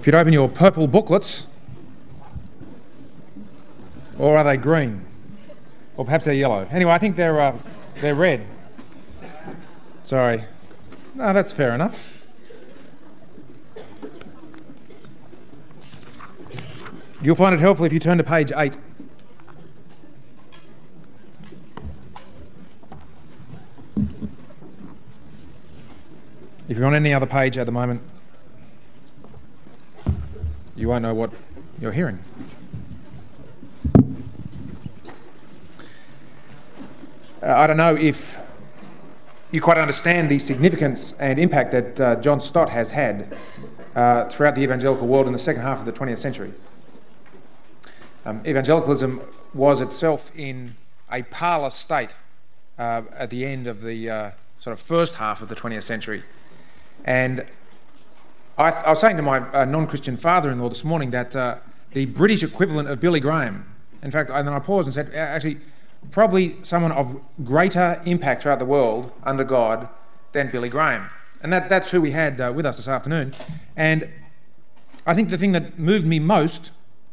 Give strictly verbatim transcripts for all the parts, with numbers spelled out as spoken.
If you'd open your purple booklets, or are they green? Or perhaps they're yellow. Anyway, I think they're uh, they're red. Sorry. No, that's fair enough. You'll find it helpful if you turn to page eight. If you're on any other page at the moment, you won't know what you're hearing. Uh, I don't know if you quite understand the significance and impact that uh, John Stott has had uh, throughout the evangelical world in the second half of the twentieth century. Um, evangelicalism was itself in a parlous state uh, at the end of the uh, sort of first half of the twentieth century. And I, I was saying to my uh, non-Christian father-in-law this morning that uh, the British equivalent of Billy Graham, in fact, and then I paused and said, actually, probably someone of greater impact throughout the world under God than Billy Graham. And that, that's who we had uh, with us this afternoon. And I think the thing that moved me most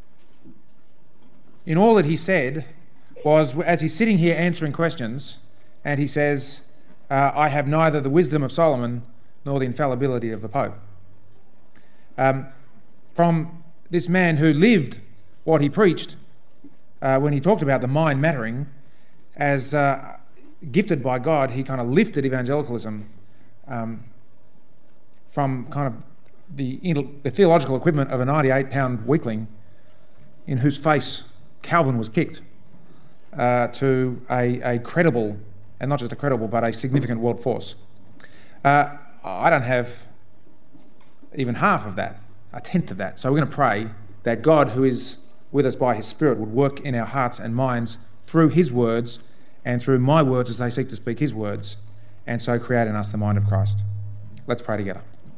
in all that he said was, as he's sitting here answering questions, and he says, uh, I have neither the wisdom of Solomon nor the infallibility of the Pope. Um, from this man who lived what he preached uh, when he talked about the mind mattering, as uh, gifted by God, he kind of lifted evangelicalism um, from kind of the, the theological equivalent of a ninety-eight pound weakling in whose face Calvin was kicked uh, to a, a credible, and not just a credible, but a significant world force. Uh, I don't have even half of that, a tenth of that. So we're going to pray that God, who is with us by his Spirit, would work in our hearts and minds through his words and through my words as they seek to speak his words, and so create in us the mind of Christ. Let's pray together.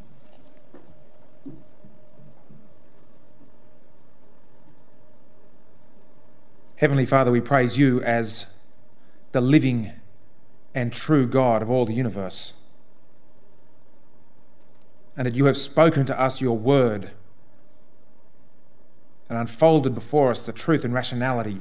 Heavenly Father, we praise you as the living and true God of all the universe, and that you have spoken to us your word and unfolded before us the truth and rationality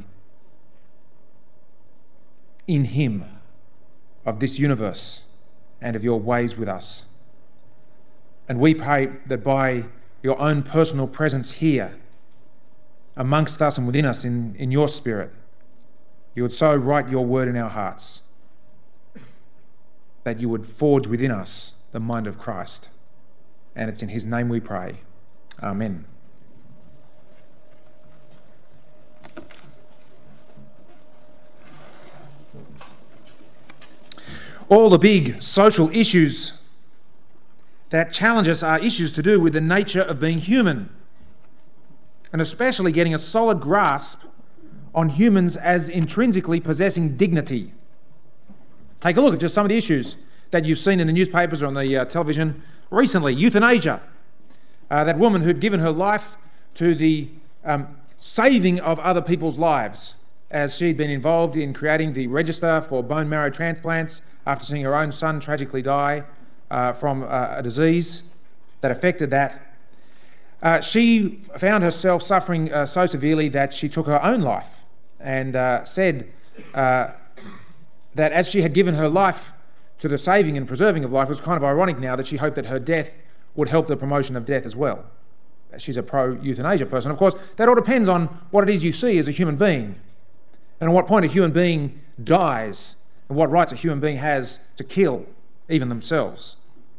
in him of this universe and of your ways with us. And we pray that by your own personal presence here amongst us and within us in, in your Spirit, you would so write your word in our hearts that you would forge within us the mind of Christ. And it's in his name we pray. Amen. All the big social issues that challenge us are issues to do with the nature of being human, and especially getting a solid grasp on humans as intrinsically possessing dignity. Take a look at just some of the issues that you've seen in the newspapers or on the uh, television recently. Euthanasia. Uh, that woman who'd given her life to the um, saving of other people's lives, as she'd been involved in creating the register for bone marrow transplants after seeing her own son tragically die uh, from uh, a disease that affected that. Uh, she found herself suffering uh, so severely that she took her own life, and uh, said uh, that as she had given her life to the saving and preserving of life, it was kind of ironic now that she hoped that her death would help the promotion of death as well. She's a pro-euthanasia person. Of course, that all depends on what it is you see as a human being, and at what point a human being dies, and what rights a human being has to kill even themselves.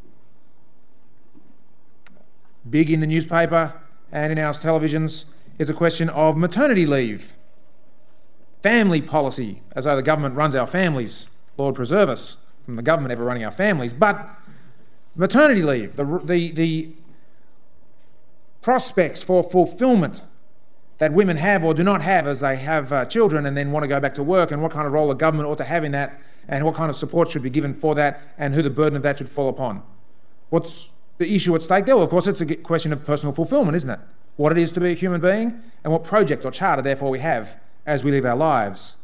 Big in the newspaper and in our televisions is a question of maternity leave, family policy, as though the government runs our families. Lord preserve us from the government ever running our families. But maternity leave, the, the, the prospects for fulfilment that women have or do not have as they have uh, children and then want to go back to work, and what kind of role the government ought to have in that, and what kind of support should be given for that, and who the burden of that should fall upon. What's the issue at stake there? Well, of course, it's a question of personal fulfilment, isn't it? What it is to be a human being, and what project or charter, therefore, we have as we live our lives.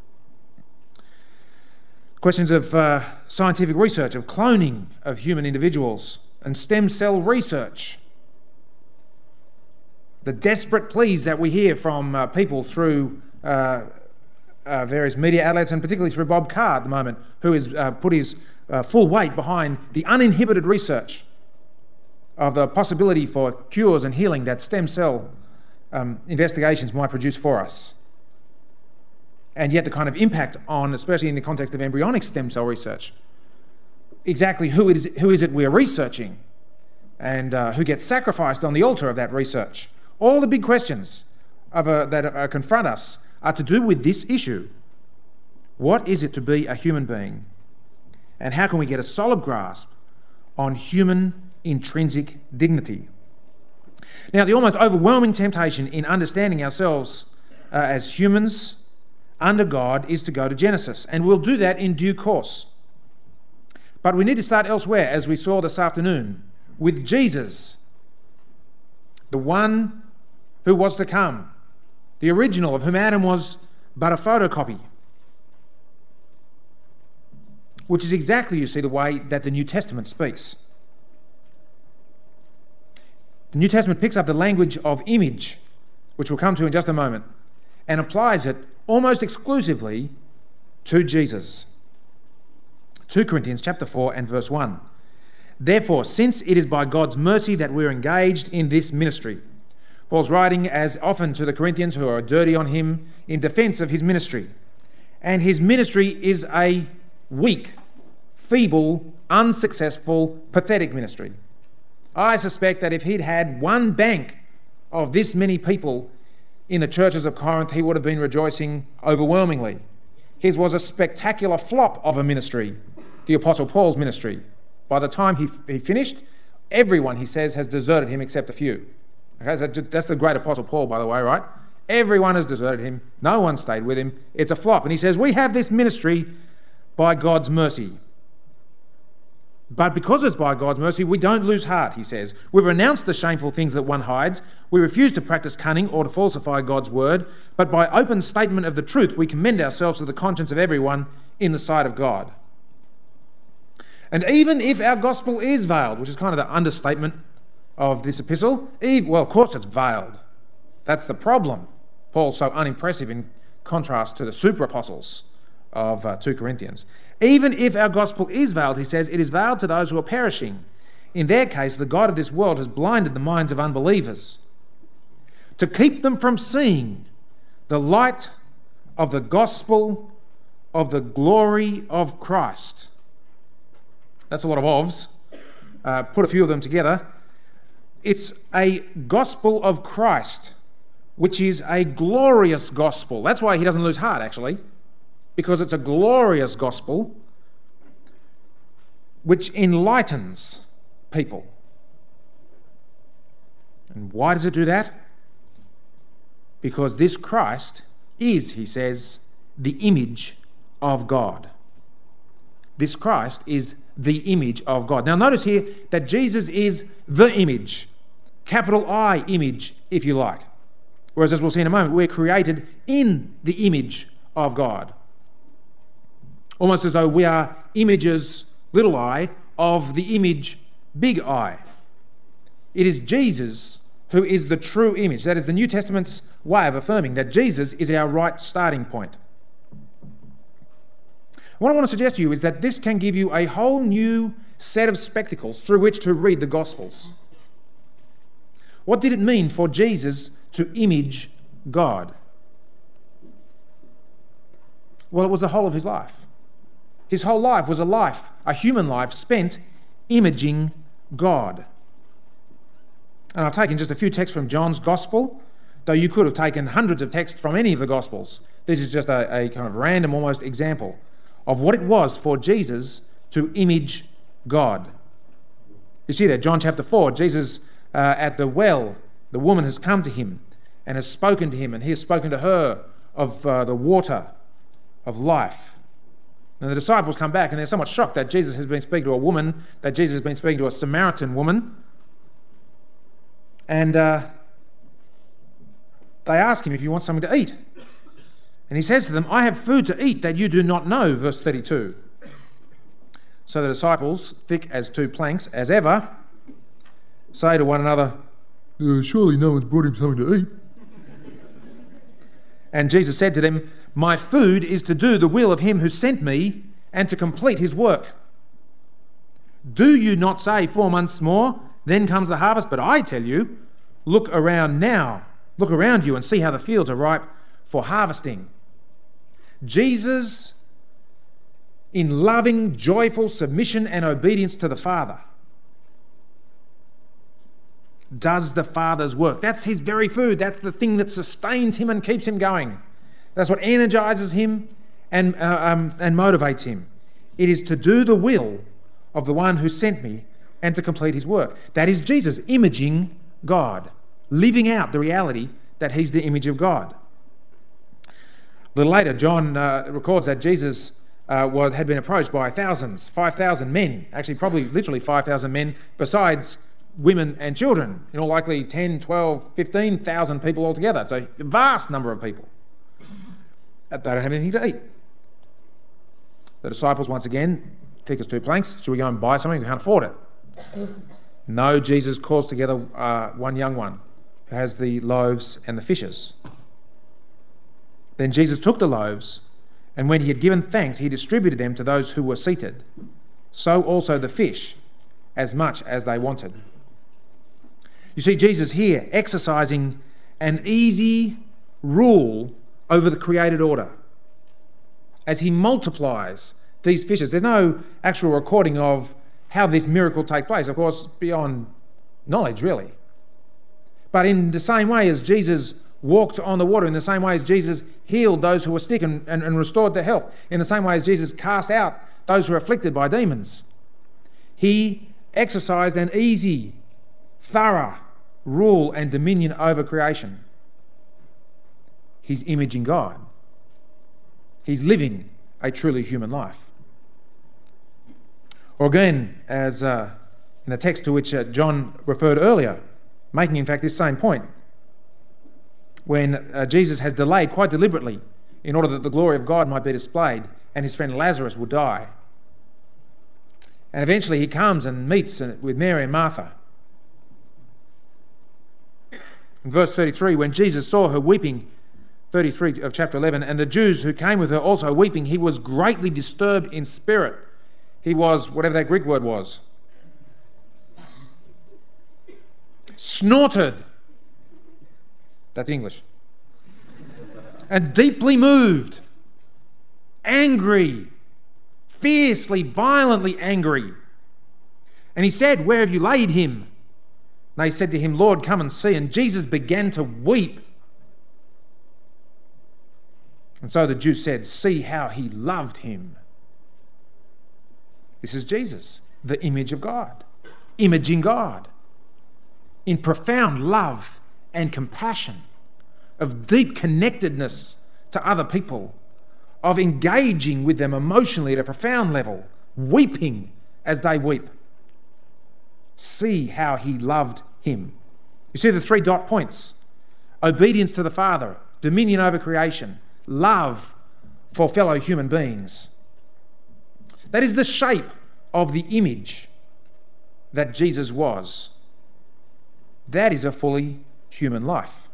Questions of uh, scientific research, of cloning of human individuals, and stem cell research. the desperate pleas that we hear from uh, people through uh, uh, various media outlets, and particularly through Bob Carr at the moment, who has uh, put his uh, full weight behind the uninhibited research of the possibility for cures and healing that stem cell um, investigations might produce for us. And yet the kind of impact on, especially in the context of embryonic stem cell research, exactly who is, who is it we're researching, and uh, who gets sacrificed on the altar of that research. All the big questions of a, that uh, confront us are to do with this issue. What is it to be a human being? And how can we get a solid grasp on human intrinsic dignity? Now, the almost overwhelming temptation in understanding ourselves uh, as humans under God is to go to Genesis, and we'll do that in due course. But we need to start elsewhere, as we saw this afternoon, with Jesus, the one who was to come, the original of whom Adam was but a photocopy, which is exactly, you see, the way that the New Testament speaks. The New Testament picks up the language of image, which we'll come to in just a moment, and applies it almost exclusively to Jesus. Second Corinthians chapter four and verse one. Therefore, since it is by God's mercy that we're engaged in this ministry. Paul's writing as often to the Corinthians who are dirty on him in defence of his ministry. And his ministry is a weak, feeble, unsuccessful, pathetic ministry. I suspect that if he'd had one bank of this many people in the churches of Corinth, he would have been rejoicing overwhelmingly. His was a spectacular flop of a ministry, the Apostle Paul's ministry. By the time he, he finished, everyone, he says, has deserted him except a few. Okay, so that's the great Apostle Paul, by the way, right? Everyone has deserted him. No one stayed with him. It's a flop. And he says, we have this ministry by God's mercy. But because it's by God's mercy, we don't lose heart, he says. We renounce the shameful things that one hides. We refuse to practice cunning or to falsify God's word. But by open statement of the truth, we commend ourselves to the conscience of everyone in the sight of God. And even if our gospel is veiled, which is kind of the understatement of this epistle, well, of course it's veiled. That's the problem. Paul's so unimpressive in contrast to the super apostles of uh, Second Corinthians. Even if our gospel is veiled, he says, it is veiled to those who are perishing. In their case, the God of this world has blinded the minds of unbelievers to keep them from seeing the light of the gospel of the glory of Christ. That's a lot of ofs. Uh, put a few of them together. It's a gospel of Christ, which is a glorious gospel. That's why he doesn't lose heart, actually, because it's a glorious gospel which enlightens people. And why does it do that? Because this Christ is, he says, the image of God. This Christ is the image of God. Now notice here that Jesus is the image, capital I image, if you like. Whereas, as we'll see in a moment, we're created in the image of God. Almost as though we are images, little I, of the image, big I. It is Jesus who is the true image. That is the New Testament's way of affirming that Jesus is our right starting point. What I want to suggest to you is that this can give you a whole new set of spectacles through which to read the Gospels. What did it mean for Jesus to image God? Well, it was the whole of his life. His whole life was a life, a human life, spent imaging God. And I've taken just a few texts from John's Gospel, though you could have taken hundreds of texts from any of the Gospels. This is just a, a kind of random, almost, example of what it was for Jesus to image God. You see that, John chapter four, Jesus uh, at the well, the woman has come to him and has spoken to him, and he has spoken to her of uh, the water of life. And the disciples come back and they're somewhat shocked that Jesus has been speaking to a woman, that Jesus has been speaking to a Samaritan woman. And uh, they ask him if he wants something to eat. And he says to them, I have food to eat that you do not know, verse thirty-two. So the disciples, thick as two planks, as ever, say to one another, Uh, surely no one's brought him something to eat. And Jesus said to them, my food is to do the will of him who sent me and to complete his work. Do you not say four months more, then comes the harvest? But I tell you, look around now, look around you and see how the fields are ripe for harvesting. Jesus, in loving, joyful submission and obedience to the Father, does the Father's work. That's his very food. That's the thing that sustains him and keeps him going. That's what energizes him and, uh, um, and motivates him. It is to do the will of the one who sent me and to complete his work. That is Jesus imaging God, living out the reality that he's the image of God. A little later, John uh, records that Jesus uh, was, had been approached by thousands, five thousand men, actually probably literally five thousand men, besides women and children. In all likely ten, twelve, fifteen thousand people altogether. It's a vast number of people. They don't have anything to eat. The disciples, once again, take us two planks. Should we go and buy something? We can't afford it. No, Jesus calls together uh, one young one who has the loaves and the fishes. Then Jesus took the loaves, and when he had given thanks, he distributed them to those who were seated. So also the fish, as much as they wanted. You see Jesus here exercising an easy rule over the created order as he multiplies these fishes. There's no actual recording of how this miracle takes place, of course, beyond knowledge, really. But in the same way as Jesus walked on the water, in the same way as Jesus healed those who were sick and, and, and restored their health, in the same way as Jesus cast out those who were afflicted by demons, he exercised an easy, thorough rule and dominion over creation. He's imaging God. He's living a truly human life. Or again, as uh, in the text to which uh, John referred earlier, making in fact this same point, when uh, Jesus has delayed quite deliberately in order that the glory of God might be displayed and his friend Lazarus will die. And eventually he comes and meets with Mary and Martha. In verse thirty-three, when Jesus saw her weeping, thirty-three of chapter eleven, and the Jews who came with her also weeping, he was greatly disturbed in spirit. He was, whatever that Greek word was, snorted. That's English. And deeply moved, angry, fiercely, violently angry. And he said, where have you laid him? And they said to him, Lord, come and see. And Jesus began to weep. And so the Jews said, see how he loved him. This is Jesus, the image of God, imaging God in profound love and compassion, of deep connectedness to other people, of engaging with them emotionally at a profound level, weeping as they weep. See how he loved him. You see the three dot points: obedience to the Father, dominion over creation, love for fellow human beings. That is the shape of the image that Jesus was. That is a fully human life.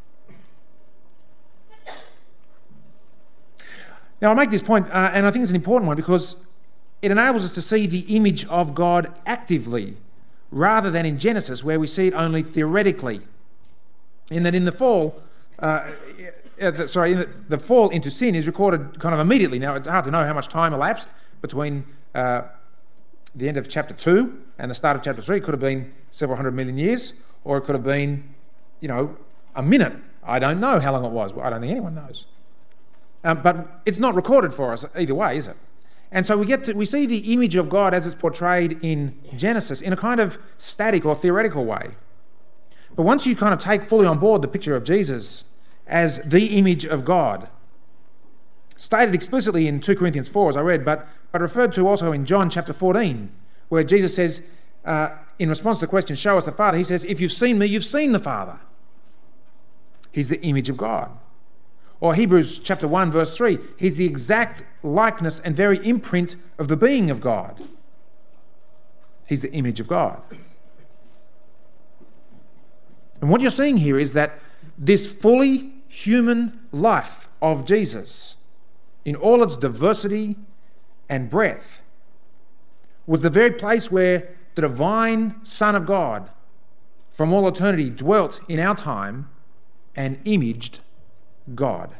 Now, I make this point, uh, and I think it's an important one, because it enables us to see the image of God actively, rather than in Genesis, where we see it only theoretically. In that in the fall, uh, uh, sorry, in the, the fall into sin is recorded kind of immediately. Now, it's hard to know how much time elapsed between uh, the end of chapter two and the start of chapter three. It could have been several hundred million years, or it could have been, you know, a minute. I don't know how long it was. I don't think anyone knows. Um, but it's not recorded for us either way, is it? And so we get to we see the image of God as it's portrayed in Genesis in a kind of static or theoretical way. But once you kind of take fully on board the picture of Jesus as the image of God, stated explicitly in two Corinthians four, as I read, but, but referred to also in John chapter fourteen, where Jesus says, uh, in response to the question, show us the Father, he says, if you've seen me, you've seen the Father. He's the image of God. Or Hebrews chapter one, verse three, he's the exact likeness and very imprint of the being of God. He's the image of God. And what you're seeing here is that this fully human life of Jesus, in all its diversity and breadth, was the very place where the divine Son of God from all eternity dwelt in our time and imaged God.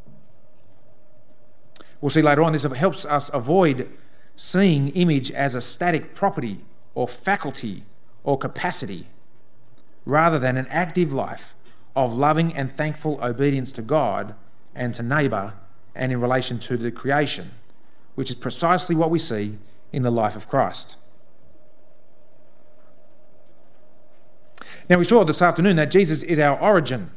We'll see later on this helps us avoid seeing image as a static property or faculty or capacity, rather than an active life of loving and thankful obedience to God and to neighbour and in relation to the creation, which is precisely what we see in the life of Christ. Now, we saw this afternoon that Jesus is our origin.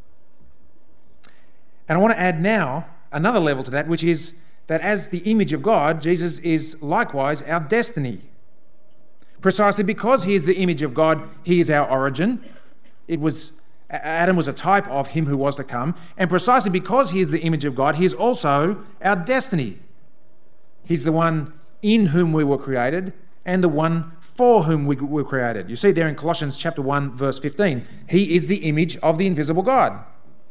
And I want to add now another level to that, which is that as the image of God, Jesus is likewise our destiny. Precisely because he is the image of God, he is our origin. It was Adam was a type of him who was to come. And precisely because he is the image of God, he is also our destiny. He's the one in whom we were created and the one for whom we were created. You see there in Colossians chapter one, verse fifteen, he is the image of the invisible God.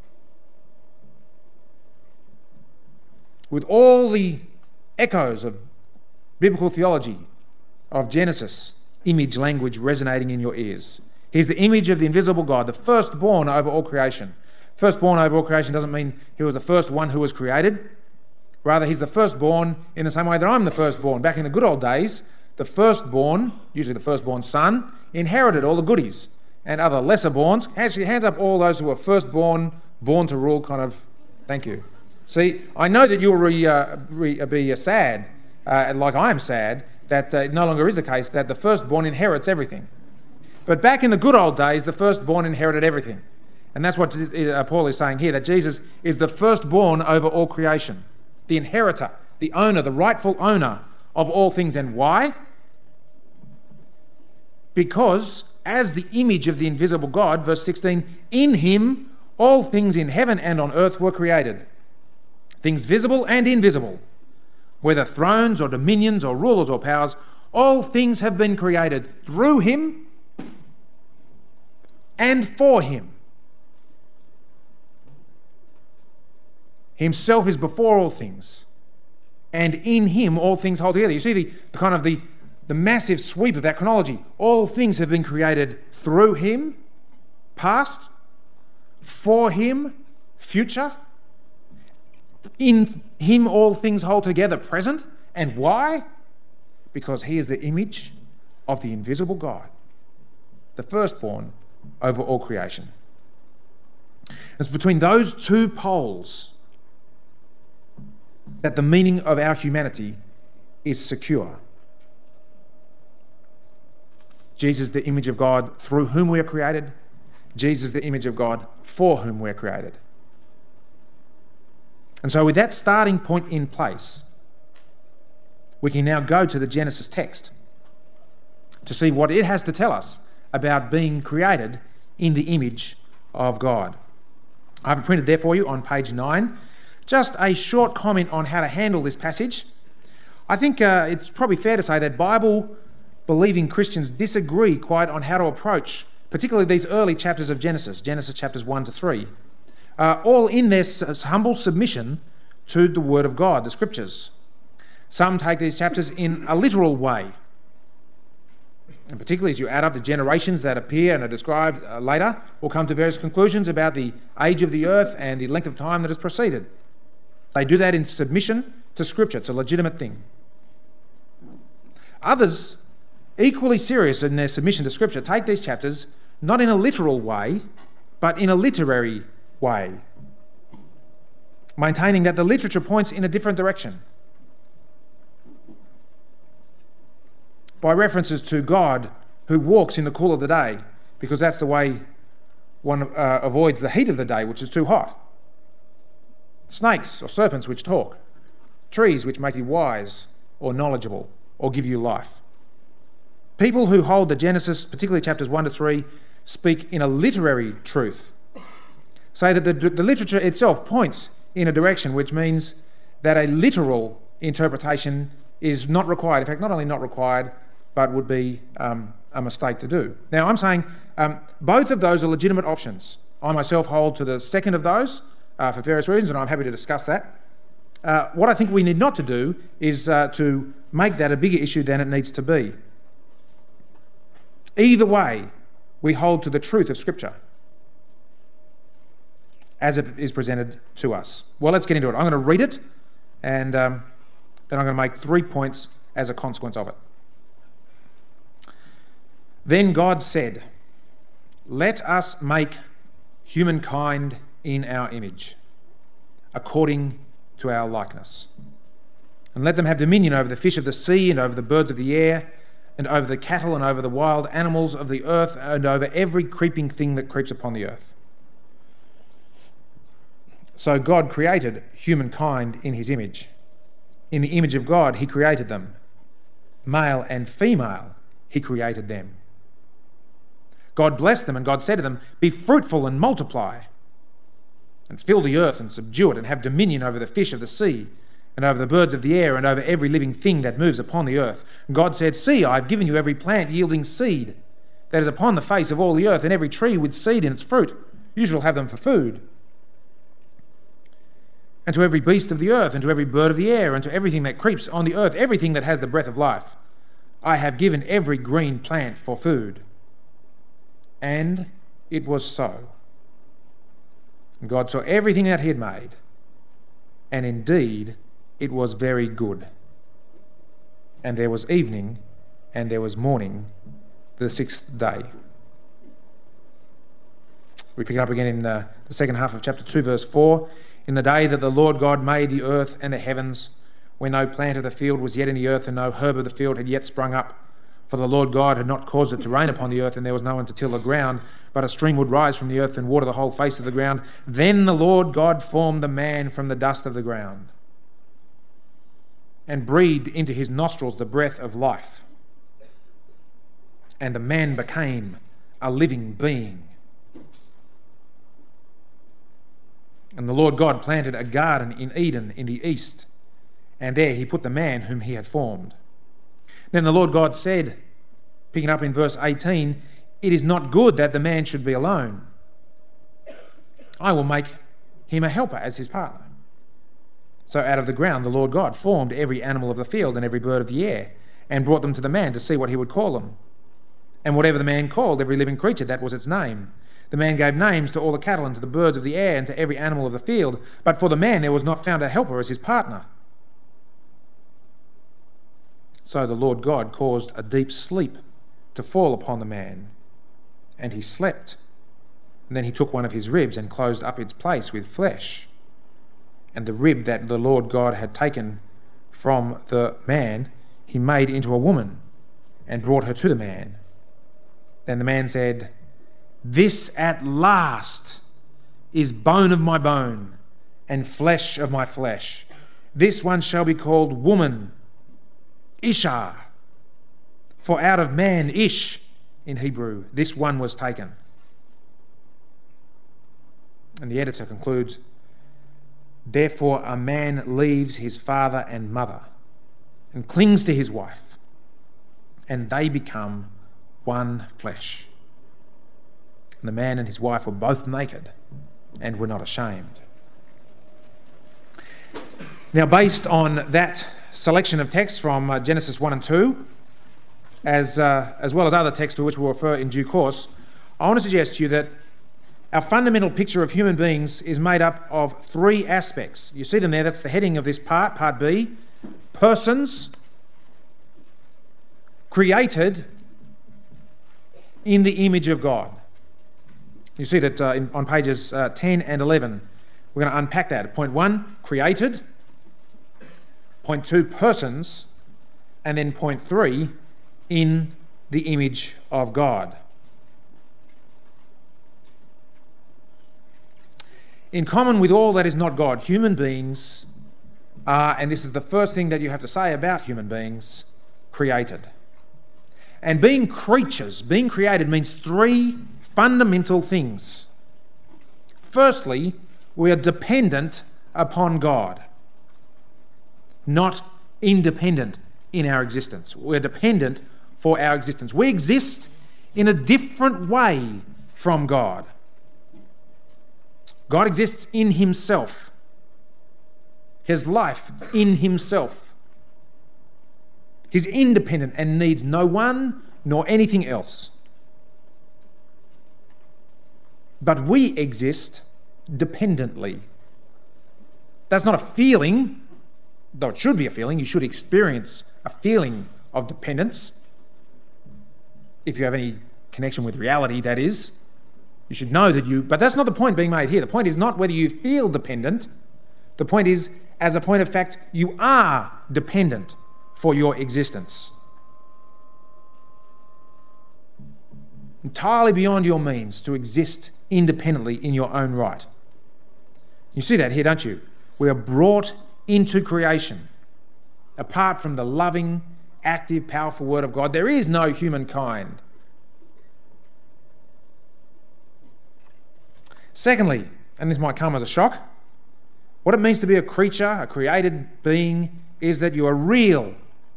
With all the echoes of biblical theology, of Genesis, image language resonating in your ears. He's the image of the invisible God, the firstborn over all creation. Firstborn over all creation doesn't mean he was the first one who was created. Rather, he's the firstborn in the same way that I'm the firstborn. Back in the good old days, the firstborn, usually the firstborn son, inherited all the goodies. And other lesser-borns, actually hands up all those who were firstborn, born to rule, kind of, thank you. See, I know that you'll re, uh, re, uh, be uh, sad, uh, like I am sad, that uh, it no longer is the case that the firstborn inherits everything. But back in the good old days, the firstborn inherited everything. And that's what uh, Paul is saying here, that Jesus is the firstborn over all creation, the inheritor, the owner, the rightful owner of all things. And why? Because as the image of the invisible God, verse sixteen, in him all things in heaven and on earth were created, things visible and invisible, whether thrones or dominions or rulers or powers, all things have been created through him and for him. Himself is before all things, and in him all things hold together. You see the, the kind of the, the massive sweep of that chronology. All things have been created through him, past, for him, future. In him all things hold together, present. And why? Because he is the image of the invisible God, the firstborn over all creation. It's between those two poles that the meaning of our humanity is secure. Jesus, the image of God through whom we are created. Jesus, the image of God for whom we are created. And so with that starting point in place, we can now go to the Genesis text to see what it has to tell us about being created in the image of God. I have it printed there for you on page nine. Just a short comment on how to handle this passage. I think uh, it's probably fair to say that Bible-believing Christians disagree quite on how to approach, particularly these early chapters of Genesis, Genesis chapters one to three, uh, all in their s- humble submission to the Word of God, the Scriptures. Some take these chapters in a literal way, and particularly as you add up the generations that appear and are described uh, later, we'll come to various conclusions about the age of the earth and the length of time that has preceded. They do that in submission to Scripture. It's a legitimate thing. Others, equally serious in their submission to Scripture, take these chapters not in a literal way, but in a literary way, maintaining that the literature points in a different direction, by references to God who walks in the cool of the day, because that's the way one uh, avoids the heat of the day, which is too hot. Snakes or serpents which talk. Trees which make you wise or knowledgeable or give you life. People who hold the Genesis, particularly chapters one to three, speak in a literary truth. Say that the, the literature itself points in a direction which means that a literal interpretation is not required. In fact, not only not required, but would be um, a mistake to do. Now, I'm saying um, both of those are legitimate options. I myself hold to the second of those uh, for various reasons, and I'm happy to discuss that. Uh, what I think we need not to do is uh, to make that a bigger issue than it needs to be. Either way, we hold to the truth of Scripture as it is presented to us. Well, let's get into it. I'm going to read it, and um, then I'm going to make three points as a consequence of it. Then God said, "Let us make humankind in our image, according to our likeness. And let them have dominion over the fish of the sea and over the birds of the air and over the cattle and over the wild animals of the earth and over every creeping thing that creeps upon the earth." So God created humankind in his image. In the image of God he created them. Male and female he created them. God blessed them, and God said to them, "Be fruitful and multiply, and fill the earth and subdue it, and have dominion over the fish of the sea, and over the birds of the air, and over every living thing that moves upon the earth." And God said, "See, I have given you every plant yielding seed that is upon the face of all the earth, and every tree with seed in its fruit. You shall have them for food. And to every beast of the earth, and to every bird of the air, and to everything that creeps on the earth, everything that has the breath of life, I have given every green plant for food." And it was so. And God saw everything that he had made, and indeed it was very good. And there was evening, and there was morning, the sixth day. We pick it up again in uh, the second half of chapter two, verse four. "In the day that the Lord God made the earth and the heavens, when no plant of the field was yet in the earth, and no herb of the field had yet sprung up, for the Lord God had not caused it to rain upon the earth, and there was no one to till the ground, but a stream would rise from the earth and water the whole face of the ground. Then the Lord God formed the man from the dust of the ground, and breathed into his nostrils the breath of life. And the man became a living being. And the Lord God planted a garden in Eden in the east, and there he put the man whom he had formed. Then the Lord God said," picking up in verse eighteen, "It is not good that the man should be alone. I will make him a helper as his partner." So out of the ground the Lord God formed every animal of the field and every bird of the air, and brought them to the man to see what he would call them. And whatever the man called every living creature, that was its name. The man gave names to all the cattle and to the birds of the air and to every animal of the field, but for the man there was not found a helper as his partner. So the Lord God caused a deep sleep to fall upon the man, and he slept. And then he took one of his ribs and closed up its place with flesh. And the rib that the Lord God had taken from the man he made into a woman and brought her to the man. Then the man said, "This at last is bone of my bone and flesh of my flesh. This one shall be called woman, Isha, for out of man, Ish, in Hebrew, this one was taken." And the editor concludes, "Therefore a man leaves his father and mother and clings to his wife, and they become one flesh. And the man and his wife were both naked and were not ashamed." Now, based on that selection of texts from uh, Genesis one and two, as, uh, as well as other texts to which we'll refer in due course, I want to suggest to you that our fundamental picture of human beings is made up of three aspects. You see them there, that's the heading of this part, part B. Persons created in the image of God. You see that uh, in, on pages uh, ten and eleven. We're going to unpack that. Point one, created. Point two, persons. And then point three, in the image of God. In common with all that is not God, human beings are, and this is the first thing that you have to say about human beings, created. And being creatures, being created, means three fundamental things. Firstly, we are dependent upon God, not independent in our existence. We're dependent for our existence. We exist in a different way from God. God exists in himself. His life in himself. He's independent and needs no one nor anything else. But we exist dependently. That's not a feeling, though it should be a feeling. You should experience a feeling of dependence. If you have any connection with reality, that is. You should know that you... But that's not the point being made here. The point is not whether you feel dependent. The point is, as a point of fact, you are dependent for your existence. Entirely beyond your means to exist independently in your own right. You see that here, don't you? We are brought into creation. Apart from the loving, active, powerful Word of God, there is no humankind. Secondly, and this might come as a shock, what it means to be a creature, a created being, is that you are real.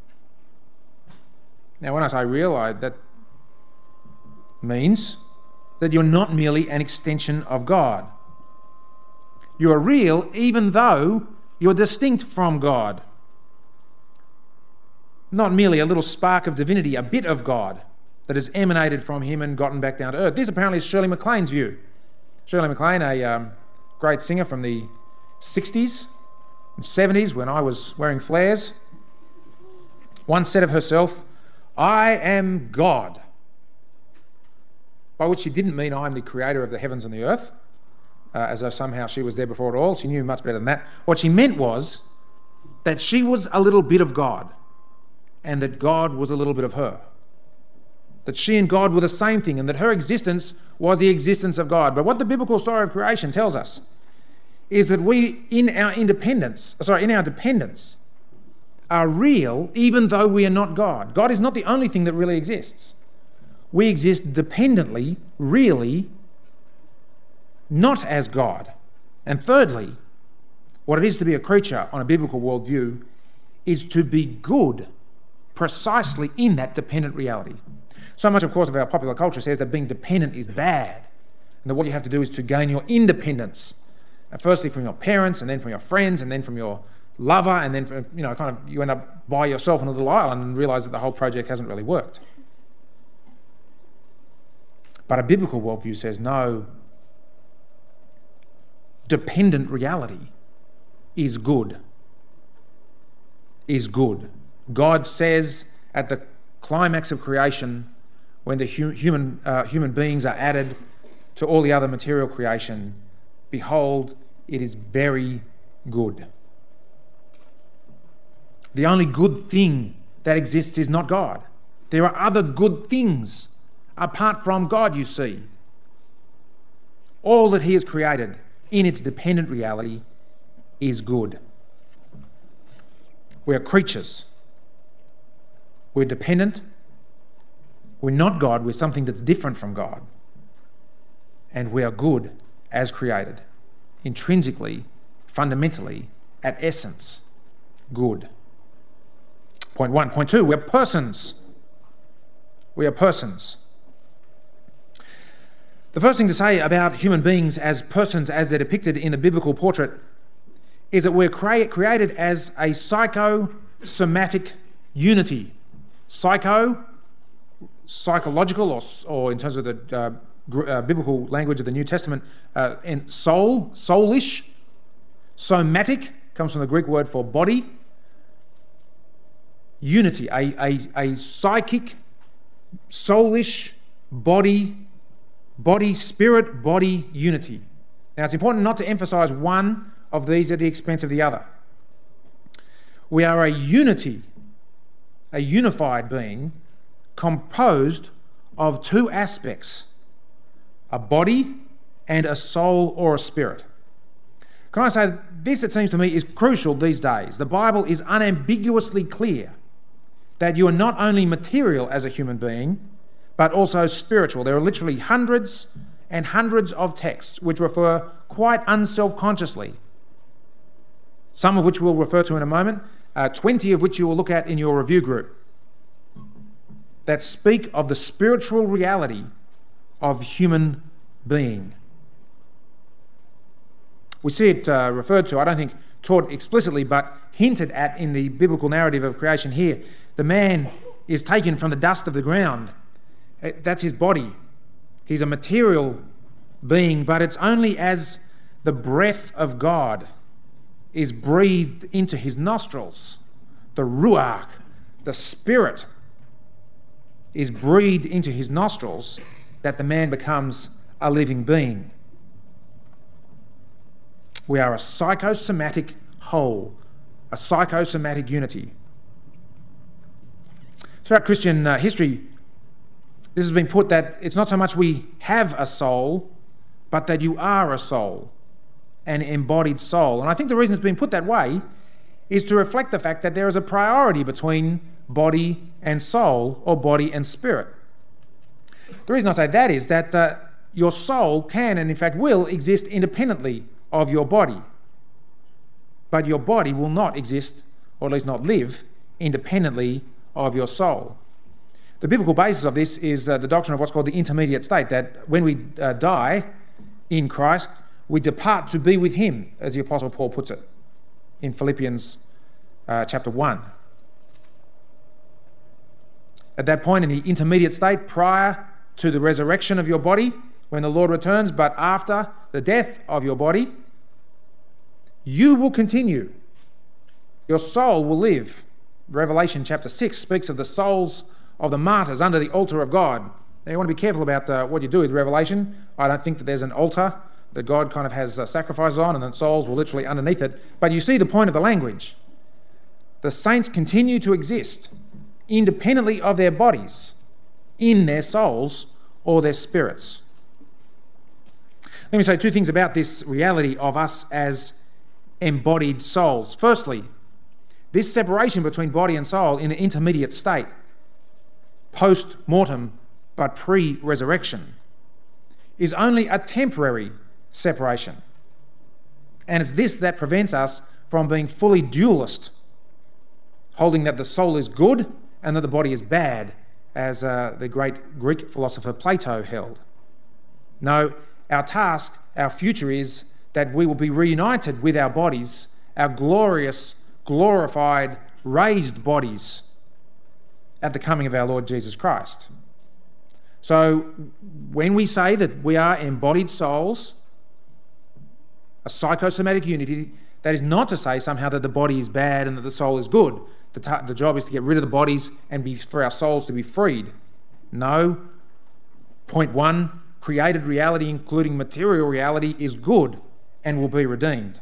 Now, when I say real, I, that means that you're not merely an extension of God. You are real even though you're distinct from God. Not merely a little spark of divinity, a bit of God that has emanated from him and gotten back down to earth. This apparently is Shirley MacLaine's view. Shirley MacLaine, a um, great singer from the sixties and seventies when I was wearing flares, once said of herself, "I am God." By which she didn't mean I'm the creator of the heavens and the earth, uh, as though somehow she was there before it all. She knew much better than that. What she meant was that she was a little bit of God and that God was a little bit of her. That she and God were the same thing and that her existence was the existence of God. But what the biblical story of creation tells us is that we, in our independence, sorry, in our dependence, are real even though we are not God. God is not the only thing that really exists. We exist dependently, really, not as God. And thirdly, what it is to be a creature on a biblical worldview is to be good precisely in that dependent reality. So much, of course, of our popular culture says that being dependent is bad and that what you have to do is to gain your independence, firstly from your parents and then from your friends and then from your lover and then, from, you know, kind of you end up by yourself on a little island and realise that the whole project hasn't really worked. But a biblical worldview says no, dependent reality is good, is good. God says at the climax of creation, when the hu- human, uh, human beings are added to all the other material creation, behold, it is very good. The only good thing that exists is not God. There are other good things apart from God, you see. All that he has created in its dependent reality is good. We're creatures. We're dependent. We're not God. We're something that's different from God. And we are good as created. Intrinsically, fundamentally, at essence, good. Point one. Point two, we're persons. We are persons. The first thing to say about human beings as persons as they're depicted in the biblical portrait is that we're crea- created as a psychosomatic unity. Psycho, psychological, or, or in terms of the uh, gr- uh, biblical language of the New Testament, uh, and soul, soulish. Somatic comes from the Greek word for body. Unity, a, a, a psychic, soulish body, body, spirit, body unity. Now, it's important not to emphasise one of these at the expense of the other. We are a unity, a unified being composed of two aspects, a body and a soul or a spirit. Can I say, this, it seems to me, is crucial these days. The Bible is unambiguously clear that you are not only material as a human being, but also spiritual. There are literally hundreds and hundreds of texts which refer quite unself-consciously, some of which we'll refer to in a moment, uh, twenty of which you will look at in your review group, that speak of the spiritual reality of human being. We see it uh, referred to, I don't think taught explicitly, but hinted at in the biblical narrative of creation here. The man is taken from the dust of the ground. That's his body. He's a material being, but it's only as the breath of God is breathed into his nostrils, the ruach, the spirit, is breathed into his nostrils, that the man becomes a living being. We are a psychosomatic whole, a psychosomatic unity. Throughout Christian uh, history, this has been put that it's not so much we have a soul, but that you are a soul, an embodied soul. And I think the reason it's been put that way is to reflect the fact that there is a priority between body and soul, or body and spirit. The reason I say that is that uh, your soul can, and in fact will, exist independently of your body. But your body will not exist, or at least not live, independently of your soul. The biblical basis of this is uh, the doctrine of what's called the intermediate state, that when we uh, die in Christ, we depart to be with him, as the Apostle Paul puts it in Philippians uh, chapter one. At that point in the intermediate state, prior to the resurrection of your body, when the Lord returns, but after the death of your body, you will continue. Your soul will live. Revelation chapter six speaks of the souls of the martyrs under the altar of God. Now you want to be careful about uh, what you do with Revelation. I don't think that there's an altar that God kind of has uh, sacrifices on, and then souls were literally underneath it. But you see the point of the language. The saints continue to exist independently of their bodies, in their souls or their spirits. Let me say two things about this reality of us as embodied souls. Firstly, this separation between body and soul in an intermediate state, post-mortem but pre-resurrection, is only a temporary separation. And it's this that prevents us from being fully dualist, holding that the soul is good and that the body is bad, as uh, the great Greek philosopher Plato held. No, our task, our future is that we will be reunited with our bodies, our glorious, glorified, raised bodies, at the coming of our Lord Jesus Christ. So when we say that we are embodied souls, a psychosomatic unity, that is not to say somehow that the body is bad and that the soul is good. The, t- the job is to get rid of the bodies and be, for our souls to be freed. No. Point one, created reality, including material reality, is good and will be redeemed.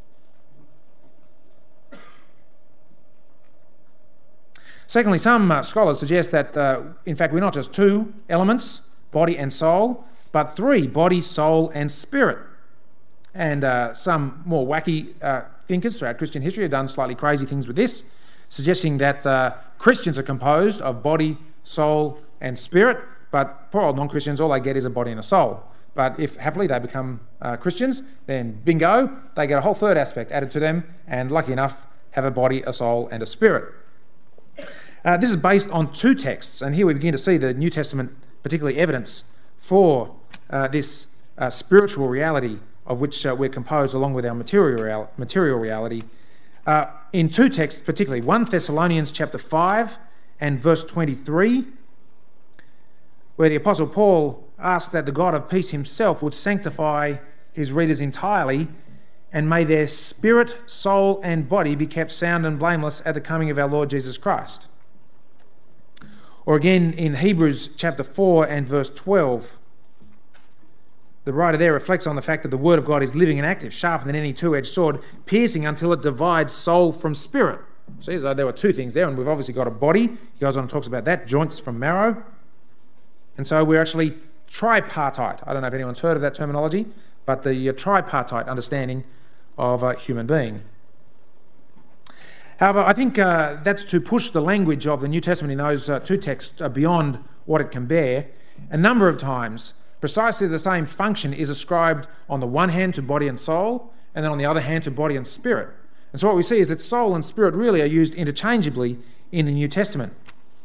Secondly, some uh, scholars suggest that, uh, in fact, we're not just two elements, body and soul, but three, body, soul, and spirit. And uh, some more wacky uh, thinkers throughout Christian history have done slightly crazy things with this, suggesting that uh, Christians are composed of body, soul, and spirit, but poor old non-Christians, all they get is a body and a soul. But if happily they become uh, Christians, then bingo, they get a whole third aspect added to them, and lucky enough, have a body, a soul, and a spirit. Uh, this is based on two texts, and here we begin to see the New Testament, particularly evidence for uh, this uh, spiritual reality of which uh, we're composed along with our material, real- material reality. Uh, in two texts particularly, First Thessalonians chapter five and verse twenty-three, where the Apostle Paul asked that the God of peace himself would sanctify his readers entirely, and may their spirit, soul, and body be kept sound and blameless at the coming of our Lord Jesus Christ. Or again in Hebrews chapter four and verse twelve, the writer there reflects on the fact that the word of God is living and active, sharper than any two-edged sword, piercing until it divides soul from spirit. See, there were two things there, and we've obviously got a body. He goes on and talks about that, joints from marrow. And so we're actually tripartite. I don't know if anyone's heard of that terminology, but the uh, tripartite understanding of a human being. However, I think uh, that's to push the language of the New Testament in those uh, two texts uh, beyond what it can bear. A number of times, precisely the same function is ascribed on the one hand to body and soul, and then on the other hand to body and spirit. And so what we see is that soul and spirit really are used interchangeably in the New Testament.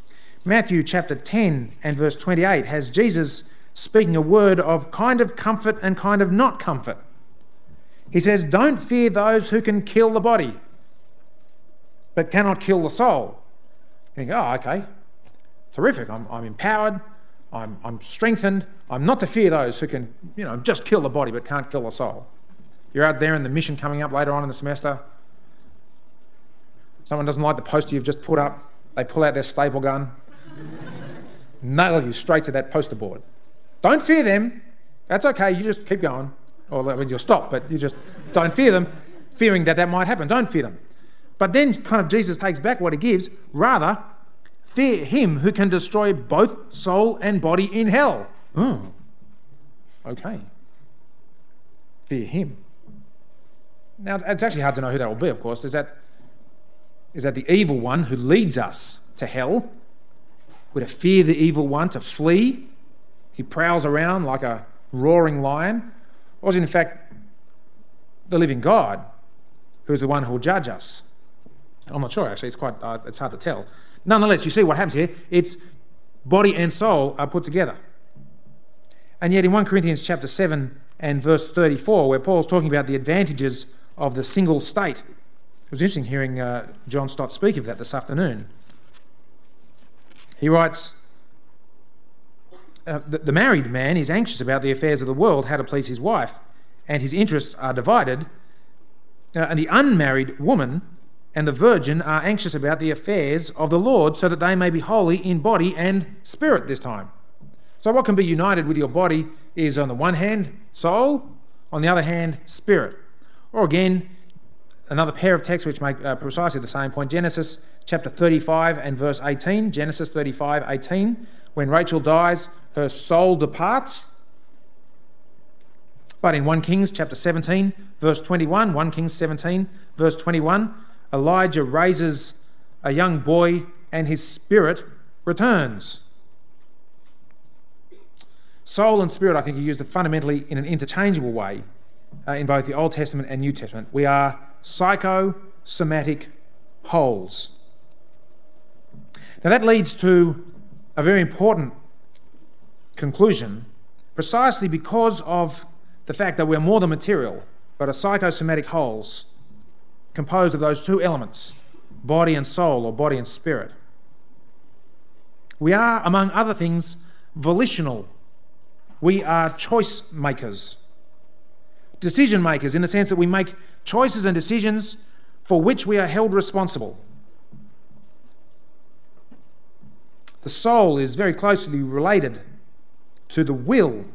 Matthew chapter ten and verse twenty-eight has Jesus speaking a word of kind of comfort and kind of not comfort. He says, don't fear those who can kill the body, but cannot kill the soul. You think, oh, okay, terrific, I'm, I'm empowered, I'm, I'm strengthened, I'm not to fear those who can, you know, just kill the body but can't kill the soul. You're out there in the mission coming up later on in the semester. Someone doesn't like the poster you've just put up. They pull out their staple gun, nail you straight to that poster board. Don't fear them. That's okay. You just keep going. Or I mean, you'll stop, but you just don't fear them, fearing that that might happen. Don't fear them. But then kind of Jesus takes back what he gives. Rather, fear him who can destroy both soul and body in hell. Oh, okay. Fear him. Now, it's actually hard to know who that will be, of course. Is that, is that the evil one who leads us to hell? We're to fear the evil one, to flee. He prowls around like a roaring lion. Or is it in fact the living God who is the one who will judge us? I'm not sure, actually. It's quite uh, it's hard to tell. Nonetheless, you see what happens here. It's body and soul are put together. And yet in First Corinthians chapter seven and verse thirty-four, where Paul's talking about the advantages of the single state, it was interesting hearing uh, John Stott speak of that this afternoon. He writes, uh, the, the married man is anxious about the affairs of the world, how to please his wife, and his interests are divided. Uh, and the unmarried woman and the virgin are anxious about the affairs of the Lord, so that they may be holy in body and spirit this time. So what can be united with your body is, on the one hand, soul, on the other hand, spirit. Or again, another pair of texts which make uh, precisely the same point. Genesis chapter thirty-five and verse eighteen. Genesis thirty-five, eighteen. When Rachel dies, her soul departs. But in First Kings chapter seventeen, verse twenty-one, First Kings seventeen, verse twenty-one, Elijah raises a young boy and his spirit returns. Soul and spirit, I think, are used fundamentally in an interchangeable way uh, in both the Old Testament and New Testament. We are psychosomatic wholes. Now that leads to a very important conclusion, precisely because of the fact that we're more than material, but are psychosomatic wholes composed of those two elements, body and soul, or body and spirit. We are, among other things, volitional. We are choice makers. Decision makers in the sense that we make choices and decisions for which we are held responsible. The soul is very closely related to the will.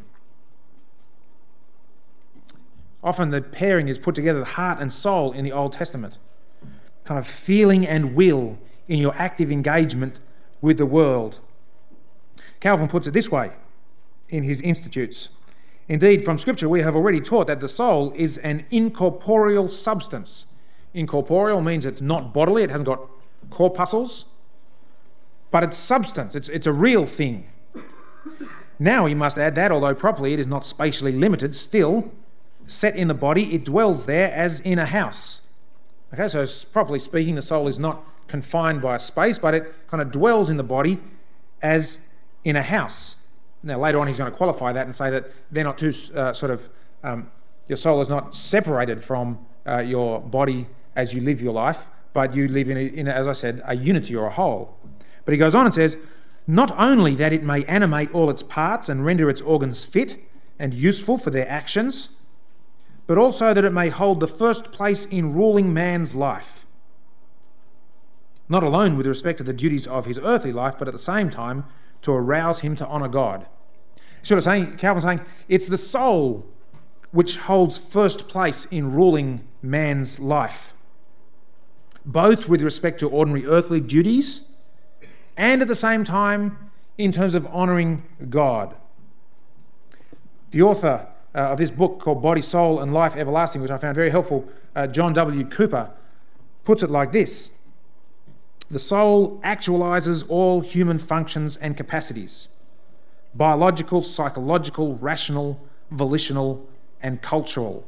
Often the pairing is put together, the heart and soul in the Old Testament. Kind of feeling and will in your active engagement with the world. Calvin puts it this way in his Institutes. Indeed, from Scripture we have already taught that the soul is an incorporeal substance. Incorporeal means it's not bodily, it hasn't got corpuscles, but it's substance, it's, it's a real thing. Now we must add that, although properly it is not spatially limited, still, set in the body, it dwells there as in a house. Okay, so properly speaking, the soul is not confined by a space, but it kind of dwells in the body as in a house. Now, later on, he's going to qualify that and say that they're not too uh, sort of, um, your soul is not separated from uh, your body as you live your life, but you live in, a, in a, as I said, a unity or a whole. But he goes on and says, not only that it may animate all its parts and render its organs fit and useful for their actions, but also that it may hold the first place in ruling man's life. Not alone with respect to the duties of his earthly life, but at the same time to arouse him to honour God. Sort of saying, Calvin's saying, it's the soul which holds first place in ruling man's life, both with respect to ordinary earthly duties and at the same time in terms of honouring God. The author uh, of this book called Body, Soul and Life Everlasting, which I found very helpful, uh, John W. Cooper, puts it like this. The soul actualises all human functions and capacities, biological, psychological, rational, volitional and cultural.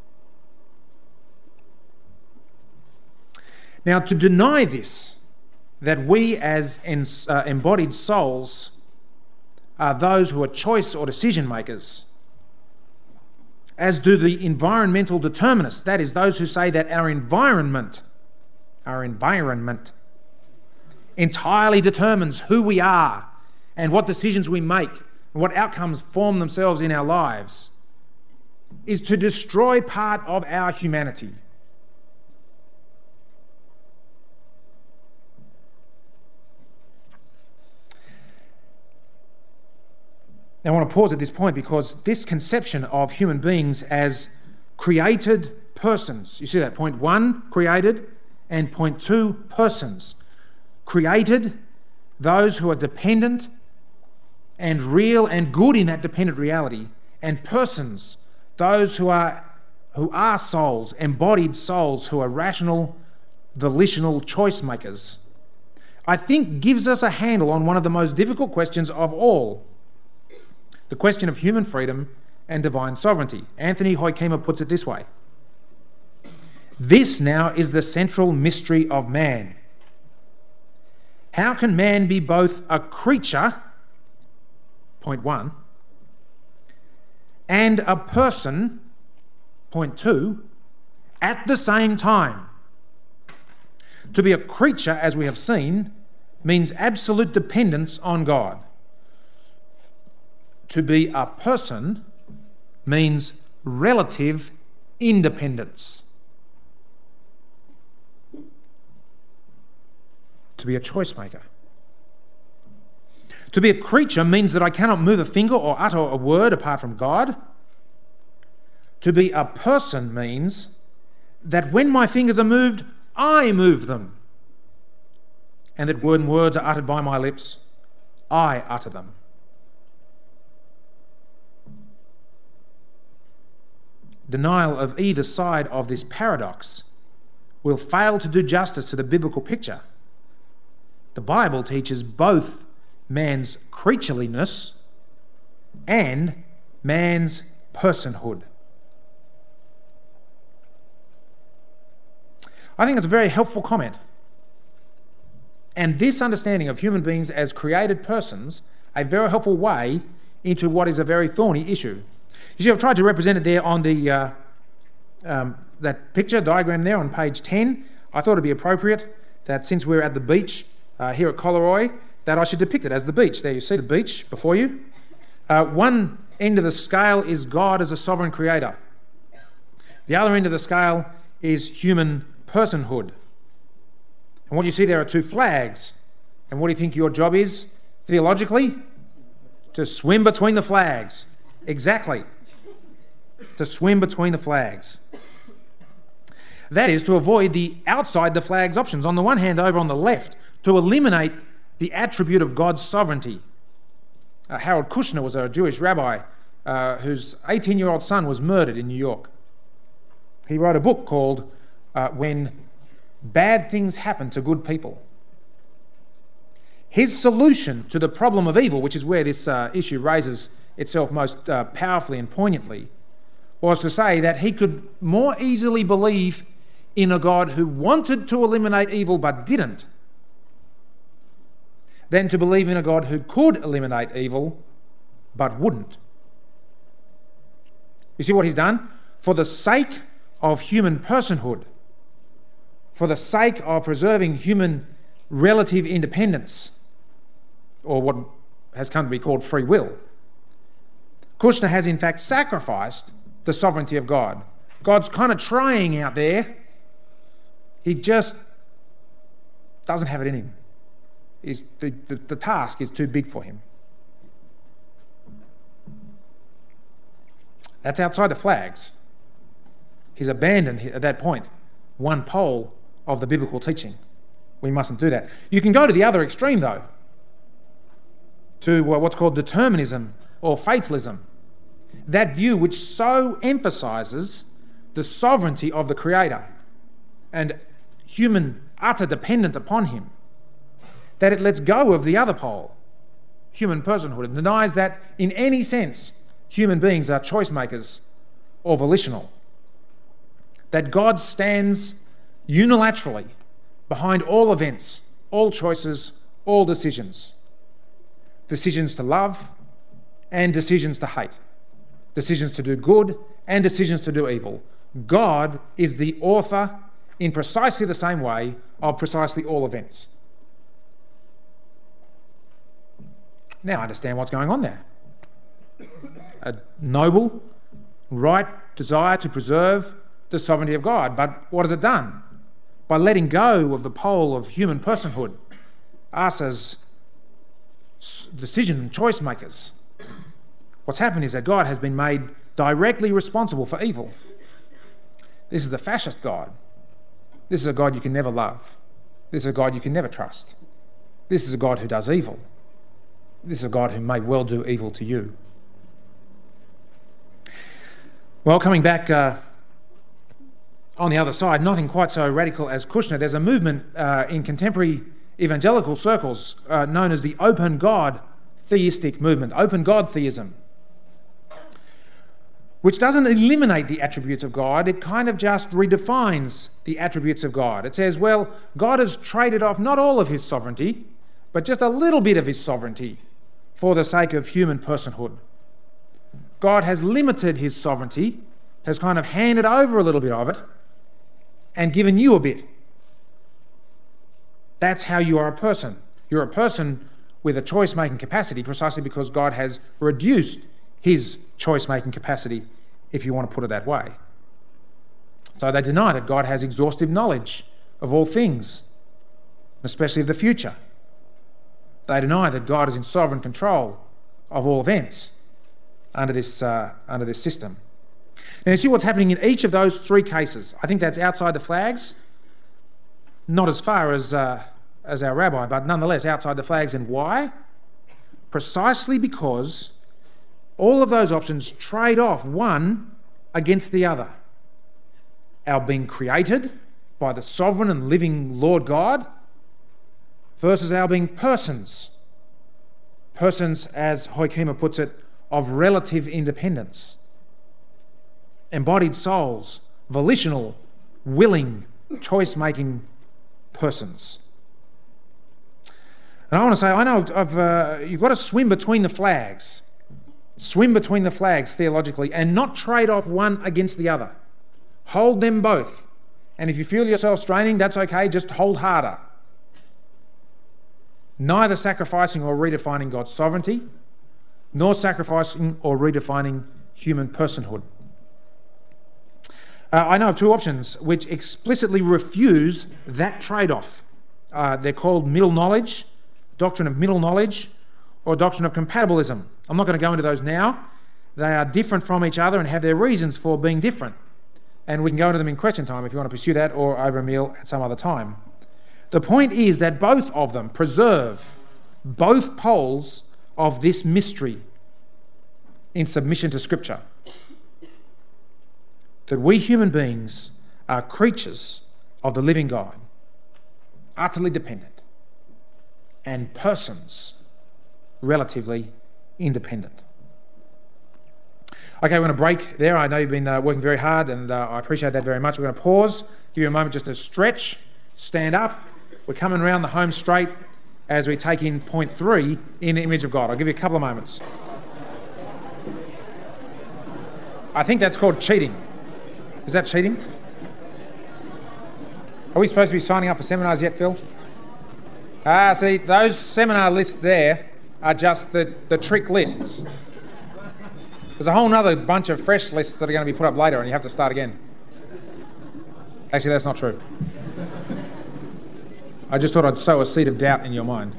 Now, to deny this that we as en- uh, embodied souls are those who are choice or decision makers, as do the environmental determinists, that is, those who say that our environment, our environment entirely determines who we are and what decisions we make and what outcomes form themselves in our lives, is to destroy part of our humanity. Now, I want to pause at this point because this conception of human beings as created persons, you see that, point one, created, and point two, persons. Created, those who are dependent and real and good in that dependent reality, and persons, those who are who are souls, embodied souls, who are rational, volitional choice makers, I think gives us a handle on one of the most difficult questions of all, the question of human freedom and divine sovereignty. Anthony Hoekema puts it this way: this now is the central mystery of man. How can man be both a creature, point one, and a person, point two, at the same time? To be a creature, as we have seen, means absolute dependence on God. To be a person means relative independence. To be a choice maker. To be a creature means that I cannot move a finger or utter a word apart from God. To be a person means that when my fingers are moved, I move them. And that when words are uttered by my lips, I utter them. Denial of either side of this paradox will fail to do justice to the biblical picture. The Bible teaches both man's creatureliness and man's personhood. I think it's a very helpful comment. And this understanding of human beings as created persons, a very helpful way into what is a very thorny issue. You see, I've tried to represent it there on the uh, um, that picture diagram there on page ten. I thought it'd be appropriate that since we're at the beach uh, here at Collaroy, that I should depict it as the beach. There you see the beach before you. Uh, one end of the scale is God as a sovereign creator. The other end of the scale is human personhood. And what you see there are two flags. And what do you think your job is, theologically? To swim between the flags. Exactly. To swim between the flags. That is to avoid the outside the flags options. On the one hand, over on the left, to eliminate the attribute of God's sovereignty. Uh, Harold Kushner was a Jewish rabbi uh, whose eighteen-year-old son was murdered in New York. He wrote a book called uh, When Bad Things Happen to Good People. His solution to the problem of evil, which is where this uh, issue raises itself most uh, powerfully and poignantly, was to say that he could more easily believe in a God who wanted to eliminate evil but didn't, than to believe in a God who could eliminate evil but wouldn't. You see what he's done? For the sake of human personhood, for the sake of preserving human relative independence, or what has come to be called free will, Kushner has in fact sacrificed the sovereignty of God. God's kind of trying out there. He just doesn't have it in him. Is the, the, the task is too big for him. That's outside the flags. He's abandoned at that point one pole of the biblical teaching. We mustn't do that. You can go to the other extreme, though, to what's called determinism or fatalism. That view which so emphasises the sovereignty of the Creator and human utter dependence upon him, that it lets go of the other pole, human personhood, and denies that in any sense human beings are choice makers or volitional. That God stands unilaterally behind all events all choices, all decisions. Decisions to love and decisions to hate. Decisions to do good and decisions to do evil. God is the author in precisely the same way of precisely all events. Now I understand what's going on there. A noble, right desire to preserve the sovereignty of God. But what has it done? By letting go of the pole of human personhood, us as decision and choice makers, what's happened is that God has been made directly responsible for evil. This is the fascist God. This is a God you can never love. This is a God you can never trust. This is a God who does evil. This is a God who may well do evil to you. Well, coming back uh, on the other side, nothing quite so radical as Kushner. There's a movement uh, in contemporary evangelical circles uh, known as the open God theistic movement, open God theism, which doesn't eliminate the attributes of God. It kind of just redefines the attributes of God. It says, well, God has traded off not all of his sovereignty, but just a little bit of his sovereignty for the sake of human personhood. God has limited his sovereignty, has kind of handed over a little bit of it, and given you a bit. That's how you are a person. You're a person with a choice-making capacity precisely because God has reduced his choice-making capacity, if you want to put it that way. So they deny that God has exhaustive knowledge of all things, especially of the future. They deny that God is in sovereign control of all events under this, uh, under this system. Now you see what's happening in each of those three cases. I think that's outside the flags, not as far as, uh, as our rabbi, but nonetheless outside the flags. And why? Precisely because all of those options trade off one against the other. Our being created by the sovereign and living Lord God versus our being persons. Persons, as Hoikema puts it, of relative independence. Embodied souls, volitional, willing, choice-making persons. And I want to say, I know I've, uh, you've got to swim between the flags. Swim between the flags theologically and not trade off one against the other. Hold them both. And if you feel yourself straining, that's okay, just hold harder. Neither sacrificing or redefining God's sovereignty, nor sacrificing or redefining human personhood. Uh, I know of two options which explicitly refuse that trade-off. Uh, they're called middle knowledge, doctrine of middle knowledge, or doctrine of compatibilism. I'm not going to go into those now. They are different from each other and have their reasons for being different. And we can go into them in question time if you want to pursue that, or over a meal at some other time. The point is that both of them preserve both poles of this mystery in submission to Scripture. That we human beings are creatures of the living God, utterly dependent, and persons relatively independent. Okay, we're going to break there. I know you've been uh, working very hard, and uh, I appreciate that very much. We're going to pause, give you a moment just to stretch, stand up. We're coming around the home straight as we take in point three in the image of God. I'll give you a couple of moments. I think that's called cheating. Is that cheating? Are we supposed to be signing up for seminars yet, Phil? Ah, see, those seminar lists there are just the, the trick lists. There's a whole other bunch of fresh lists that are going to be put up later and you have to start again. Actually, that's not true. I just thought I'd sow a seed of doubt in your mind.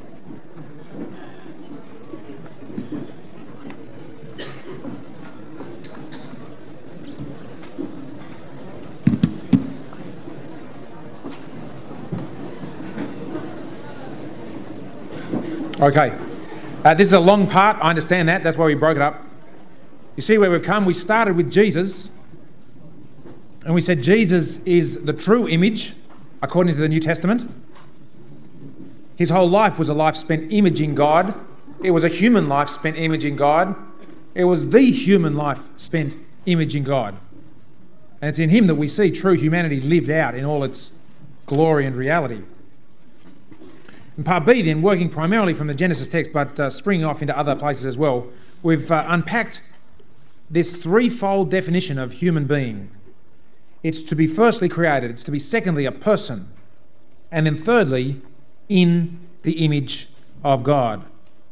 Okay, uh, this is a long part, I understand that, that's why we broke it up. You see where we've come? We started with Jesus, and we said Jesus is the true image, according to the New Testament. His whole life was a life spent imaging God. It was a human life spent imaging God. It was the human life spent imaging God. And it's in him that we see true humanity lived out in all its glory and reality. In part B then, working primarily from the Genesis text but uh, springing off into other places as well, we've uh, unpacked this threefold definition of human being. It's to be firstly created, it's to be secondly a person, and then thirdly, in the image of God.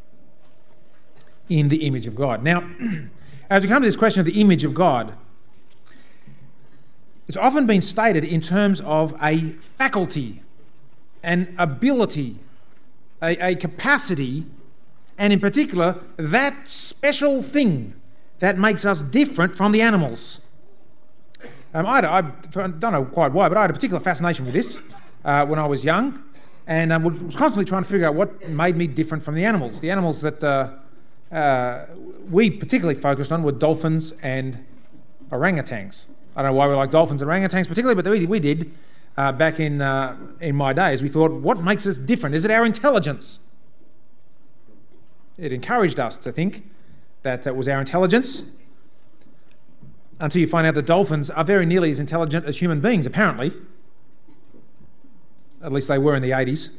In the image of God. Now, as we come to this question of the image of God, it's often been stated in terms of a faculty, an ability, a, a capacity, and in particular, that special thing that makes us different from the animals. Um, I, had, I don't know quite why, but I had a particular fascination with this uh, when I was young, and um, was constantly trying to figure out what made me different from the animals. The animals that uh, uh, we particularly focused on were dolphins and orangutans. I don't know why we like dolphins and orangutans particularly, but we, we did uh, back in uh, in my days. We thought, what makes us different? Is it our intelligence? It encouraged us to think that it was our intelligence, until you find out that dolphins are very nearly as intelligent as human beings, apparently. At least they were in the eighties.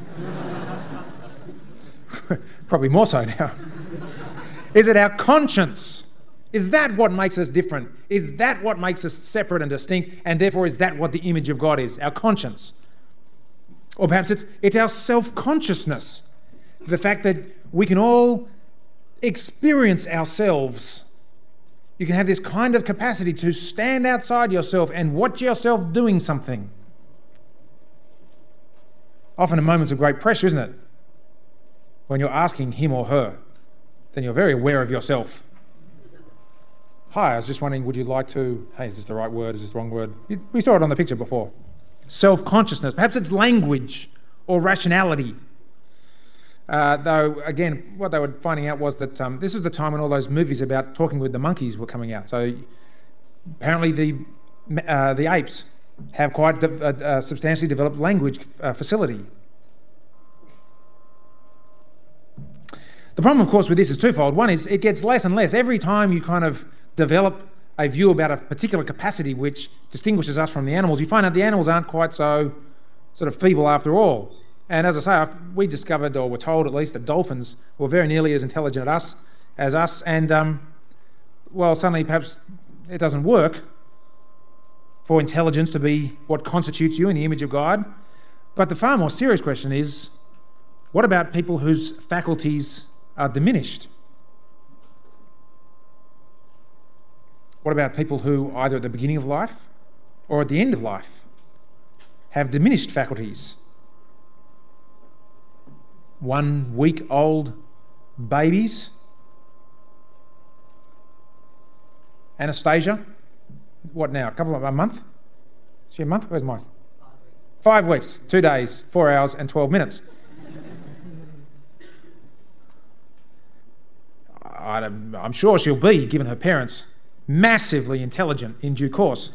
Probably more so now. Is it our conscience? Is that what makes us different? Is that what makes us separate and distinct? And therefore, is that what the image of God is? Our conscience. Or perhaps it's, it's our self-consciousness. The fact that we can all experience ourselves. You can have this kind of capacity to stand outside yourself and watch yourself doing something. Often in moments of great pressure, isn't it? When you're asking him or her, then you're very aware of yourself. Hi, I was just wondering, would you like to... Hey, is this the right word? Is this the wrong word? We saw it on the picture before. Self-consciousness. Perhaps it's language or rationality. Uh, though, again, what they were finding out was that um, this is the time when all those movies about talking with the monkeys were coming out. So apparently the uh, the apes have quite de- a, a substantially developed language uh, facility. The problem, of course, with this is twofold. One is it gets less and less. Every time you kind of develop a view about a particular capacity which distinguishes us from the animals, you find out the animals aren't quite so sort of feeble after all. And as I say, we discovered, or were told at least, that dolphins were very nearly as intelligent as us, as us. And, um, well, suddenly perhaps it doesn't work for intelligence to be what constitutes you in the image of God. But the far more serious question is, what about people whose faculties are diminished? What about people who, either at the beginning of life or at the end of life, have diminished faculties? One week old babies. Anastasia, what now? A couple of a month? Is she a month? Where's Mike? Five weeks. Five weeks, two days, four hours, and twelve minutes. I, I'm sure she'll be, given her parents, massively intelligent in due course,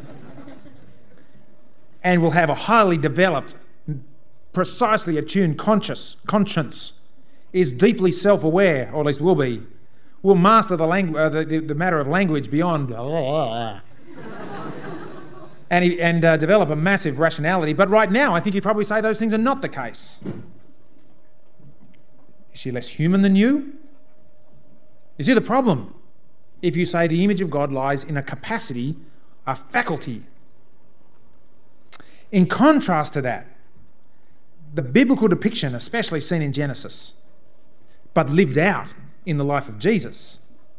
and will have a highly developed, precisely attuned conscious, conscience, is deeply self-aware, or at least will be, will master the, langu- uh, the, the, the matter of language beyond, and, he, and uh, develop a massive rationality. But right now, I think you'd probably say those things are not the case. Is she less human than you? You see the problem? If you say the image of God lies in a capacity, a faculty. In contrast to that, the biblical depiction, especially seen in Genesis, but lived out in the life of Jesus,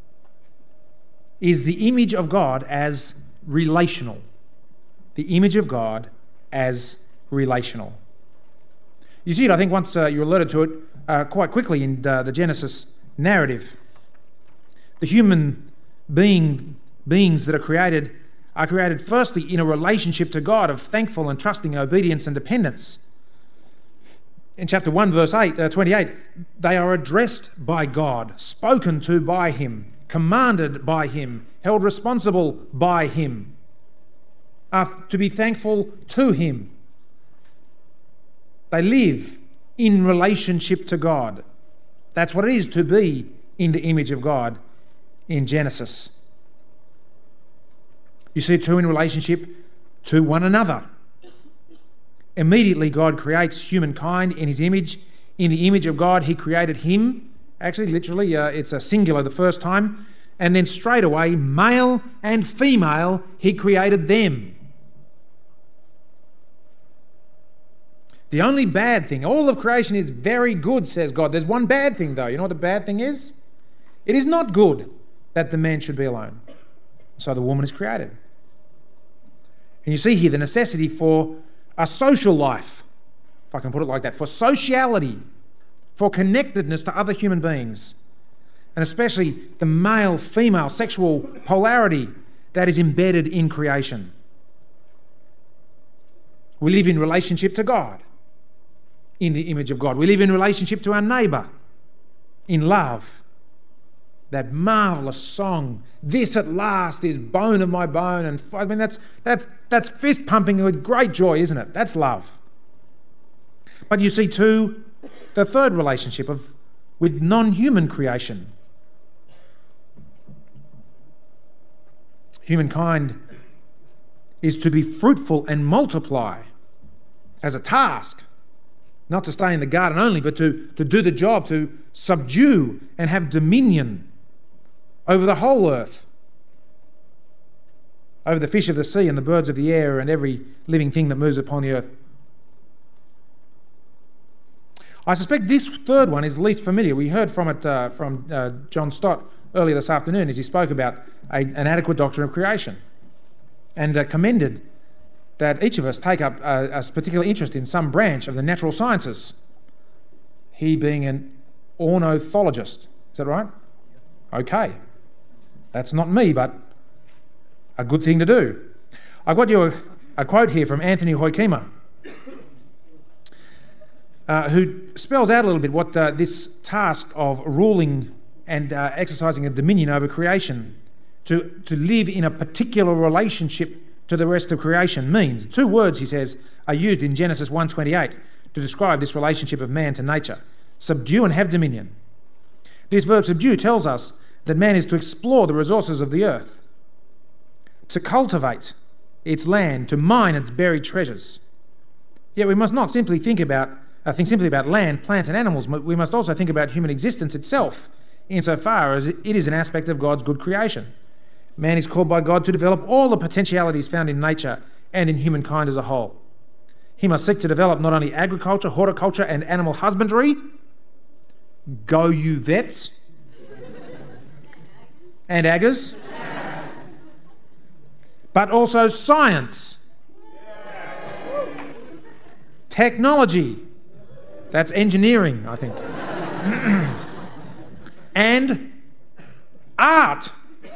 is the image of God as relational. The image of God as relational. You see it, I think, once uh, you alluded to it uh, quite quickly in uh, the Genesis narrative. The human being beings that are created are created firstly in a relationship to God of thankful and trusting obedience and dependence. In chapter one, verse eight, uh, twenty-eight, they are addressed by God, spoken to by him, commanded by him, held responsible by him, are to be thankful to him. They live in relationship to God. That's what it is to be in the image of God in Genesis. You see it too in relationship to one another. Immediately, God creates humankind in his image. In the image of God, he created him. Actually, literally, uh, it's a singular the first time. And then straight away, male and female, he created them. The only bad thing, all of creation is very good, says God. There's one bad thing, though. You know what the bad thing is? It is not good that the man should be alone. So the woman is created. And you see here the necessity for a social life, if I can put it like that, for sociality, for connectedness to other human beings, and especially the male-female sexual polarity that is embedded in creation. We live in relationship to God, in the image of God. We live in relationship to our neighbour, in love. That marvellous song, "This at last is bone of my bone," and I mean that's that's that's fist pumping with great joy, isn't it? That's love. But you see too, the third relationship of with non-human creation. Humankind is to be fruitful and multiply as a task, not to stay in the garden only, but to, to do the job, to subdue and have dominion over the whole earth, over the fish of the sea and the birds of the air and every living thing that moves upon the earth. I suspect this third one is least familiar. We heard from it uh, from uh, John Stott earlier this afternoon as he spoke about a, an adequate doctrine of creation and uh, commended that each of us take up a, a particular interest in some branch of the natural sciences. He being an ornithologist. Is that right? Okay. That's not me, but a good thing to do. I've got you a, a quote here from Anthony Hoekema, uh, who spells out a little bit what uh, this task of ruling and uh, exercising a dominion over creation, to, to live in a particular relationship to the rest of creation means. Two words, he says, are used in Genesis one twenty-eight to describe this relationship of man to nature: subdue and have dominion. This verb subdue tells us that man is to explore the resources of the earth, to cultivate its land, to mine its buried treasures. Yet we must not simply think about uh, think simply about land, plants and animals. We must also think about human existence itself, insofar as it is an aspect of God's good creation. Man is called by God to develop all the potentialities found in nature and in humankind as a whole. He must seek to develop not only agriculture, horticulture and animal husbandry, go you vets, and aggers, but also science, technology, that's engineering, I think, and art.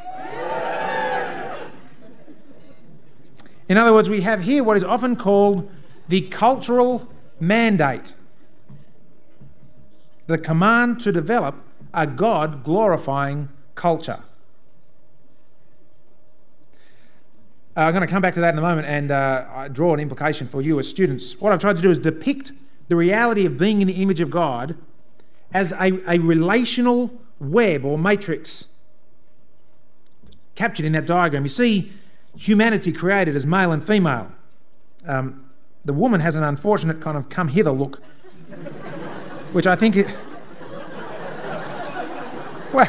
In other words, we have here what is often called the cultural mandate, the command to develop a God-glorifying culture. Uh, I'm going to come back to that in a moment and uh, draw an implication for you as students. What I've tried to do is depict the reality of being in the image of God as a, a relational web or matrix captured in that diagram. You see humanity created as male and female. Um, the woman has an unfortunate kind of come hither look, which I think it, well,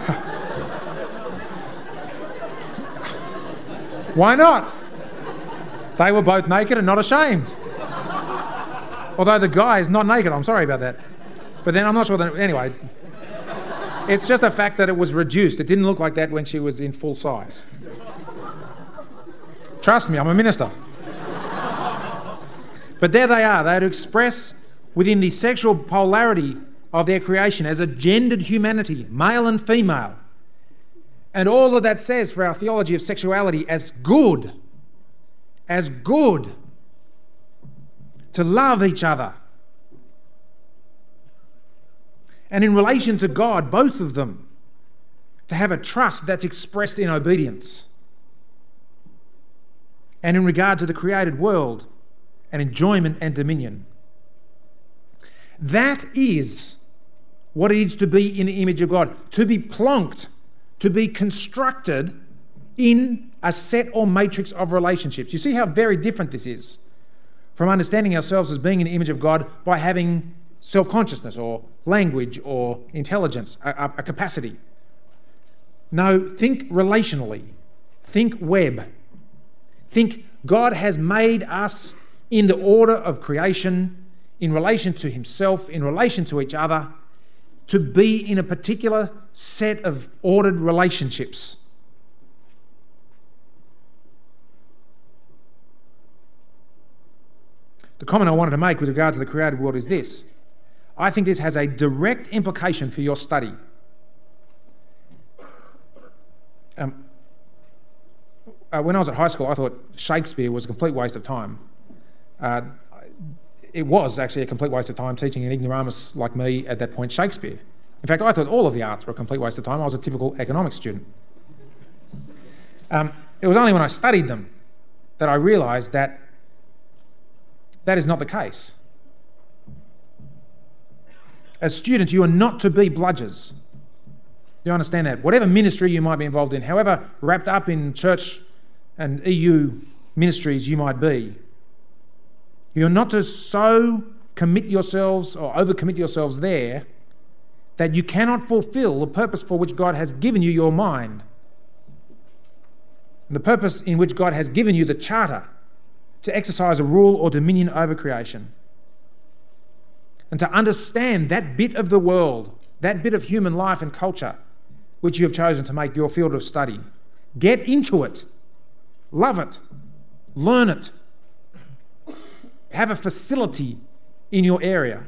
why not? They were both naked and not ashamed. Although the guy is not naked, I'm sorry about that. But then I'm not sure that, anyway, it's just a fact that it was reduced. It didn't look like that when she was in full size. Trust me, I'm a minister. But there they are. They are to express within the sexual polarity of their creation as a gendered humanity, male and female. And all of that says for our theology of sexuality as good, as good, to love each other. And in relation to God, both of them, to have a trust that's expressed in obedience. And in regard to the created world, and enjoyment and dominion. That is what it is to be in the image of God, to be plonked, to be constructed in a set or matrix of relationships. You see how very different this is from understanding ourselves as being in the image of God by having self-consciousness or language or intelligence, a, a capacity. No, think relationally. Think web. Think God has made us in the order of creation, in relation to himself, in relation to each other, to be in a particular set of ordered relationships. The comment I wanted to make with regard to the created world is this. I think this has a direct implication for your study. Um, uh, when I was at high school, I thought Shakespeare was a complete waste of time. Uh, it was actually a complete waste of time teaching an ignoramus like me at that point Shakespeare. In fact, I thought all of the arts were a complete waste of time. I was a typical economics student. Um, it was only when I studied them that I realised that that is not the case. As students, you are not to be bludgers. You understand that? Whatever ministry you might be involved in, however wrapped up in church and E U ministries you might be, you're not to so commit yourselves or overcommit yourselves there that you cannot fulfill the purpose for which God has given you your mind. And the purpose in which God has given you the charter to exercise a rule or dominion over creation. And to understand that bit of the world, that bit of human life and culture, which you have chosen to make your field of study. Get into it. Love it. Learn it. Have a facility in your area.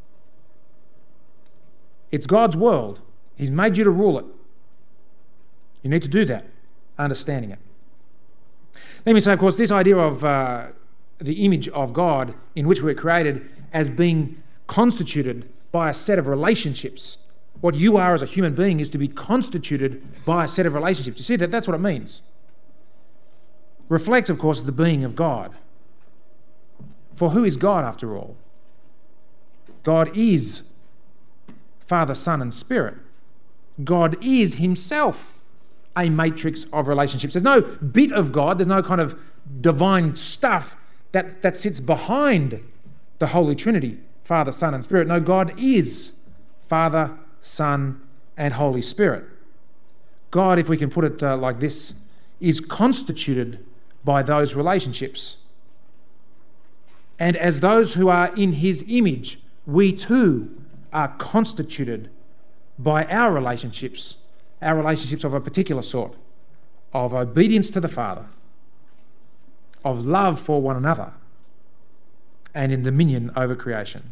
It's God's world. He's made you to rule it. You need to do that, understanding it. Let me say, of course, this idea of uh, the image of God in which we're created as being constituted by a set of relationships. What you are as a human being is to be constituted by a set of relationships. You see that? That's what it means. Reflects, of course, the being of God. For who is God, after all? God is Father, Son, and Spirit. God is himself a matrix of relationships. There's no bit of God, there's no kind of divine stuff that, that sits behind the Holy Trinity, Father, Son, and Spirit. No, God is Father, Son, and Holy Spirit. God, if we can put it uh, like this, is constituted by those relationships. And as those who are in his image, we too are constituted by our relationships, our relationships of a particular sort, of obedience to the Father, of love for one another, and in dominion over creation.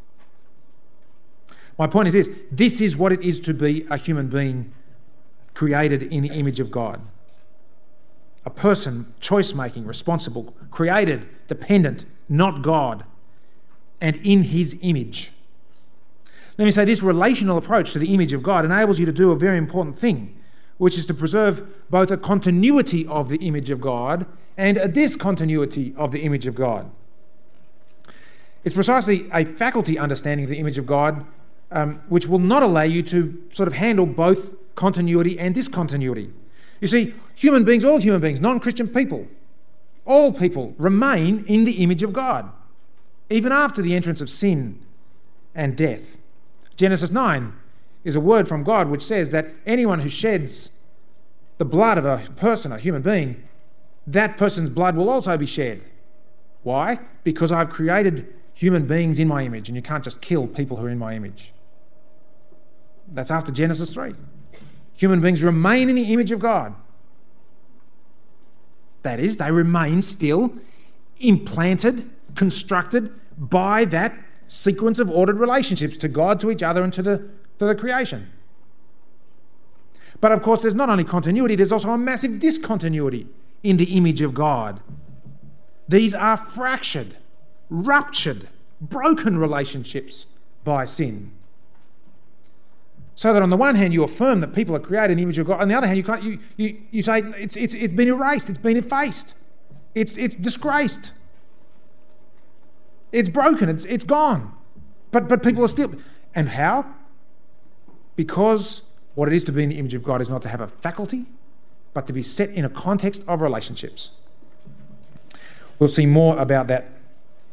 My point is this, this is what it is to be a human being created in the image of God. A person, choice-making, responsible, created, dependent, not God, and in his image. Let me say, this relational approach to the image of God enables you to do a very important thing, which is to preserve both a continuity of the image of God and a discontinuity of the image of God. It's precisely a faculty understanding of the image of God um, which will not allow you to sort of handle both continuity and discontinuity. You see, human beings, all human beings, non-Christian people, all people remain in the image of God, even after the entrance of sin and death. Genesis nine is a word from God which says that anyone who sheds the blood of a person, a human being, that person's blood will also be shed. Why? Because I've created human beings in my image, and you can't just kill people who are in my image. That's after Genesis three. Human beings remain in the image of God. That is, they remain still implanted, constructed by that sequence of ordered relationships to God, to each other, and to the, to the creation. But of course, there's not only continuity, there's also a massive discontinuity in the image of God. These are fractured, ruptured, broken relationships by sin. So that on the one hand you affirm that people are created in the image of God, on the other hand you can't you you, you say it's it's it's been erased, it's been effaced, it's it's disgraced, it's broken, it's it's gone. But but people are still, and how? Because what it is to be in the image of God is not to have a faculty, but to be set in a context of relationships. We'll see more about that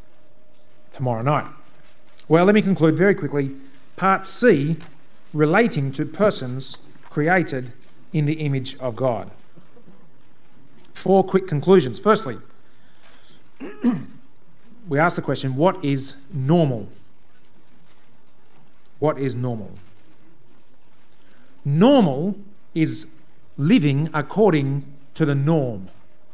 tomorrow night. Well, let me conclude very quickly. Part C, relating to persons created in the image of God. Four quick conclusions. Firstly, we ask the question, what is normal? What is normal? Normal is living according to the norm.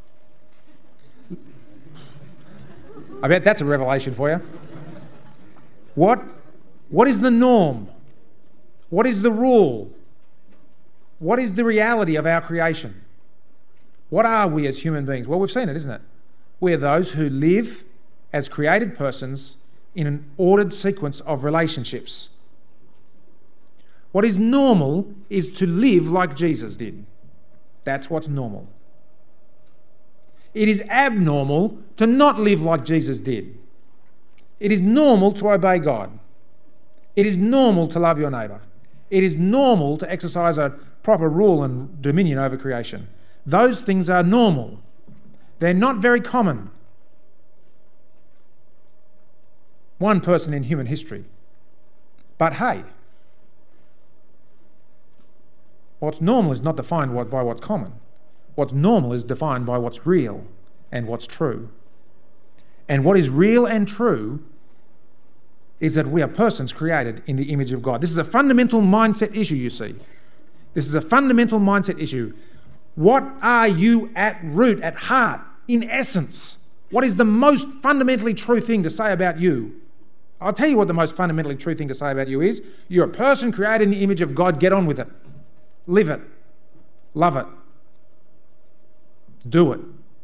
I bet that's a revelation for you. What, what is the norm? What is the rule? What is the reality of our creation? What are we as human beings? Well, we've seen it, isn't it? We're those who live as created persons in an ordered sequence of relationships. What is normal is to live like Jesus did. That's what's normal. It is abnormal to not live like Jesus did. It is normal to obey God. It is normal to love your neighbour. It is normal to exercise a proper rule and dominion over creation. Those things are normal. They're not very common. One person in human history. But hey, what's normal is not defined by what's common. What's normal is defined by what's real and what's true. And what is real and true is that we are persons created in the image of God. This is a fundamental mindset issue, you see. This is a fundamental mindset issue. What are you at root, at heart, in essence? What is the most fundamentally true thing to say about you? I'll tell you what the most fundamentally true thing to say about you is. You're a person created in the image of God. Get on with it. Live it. Love it. Do it.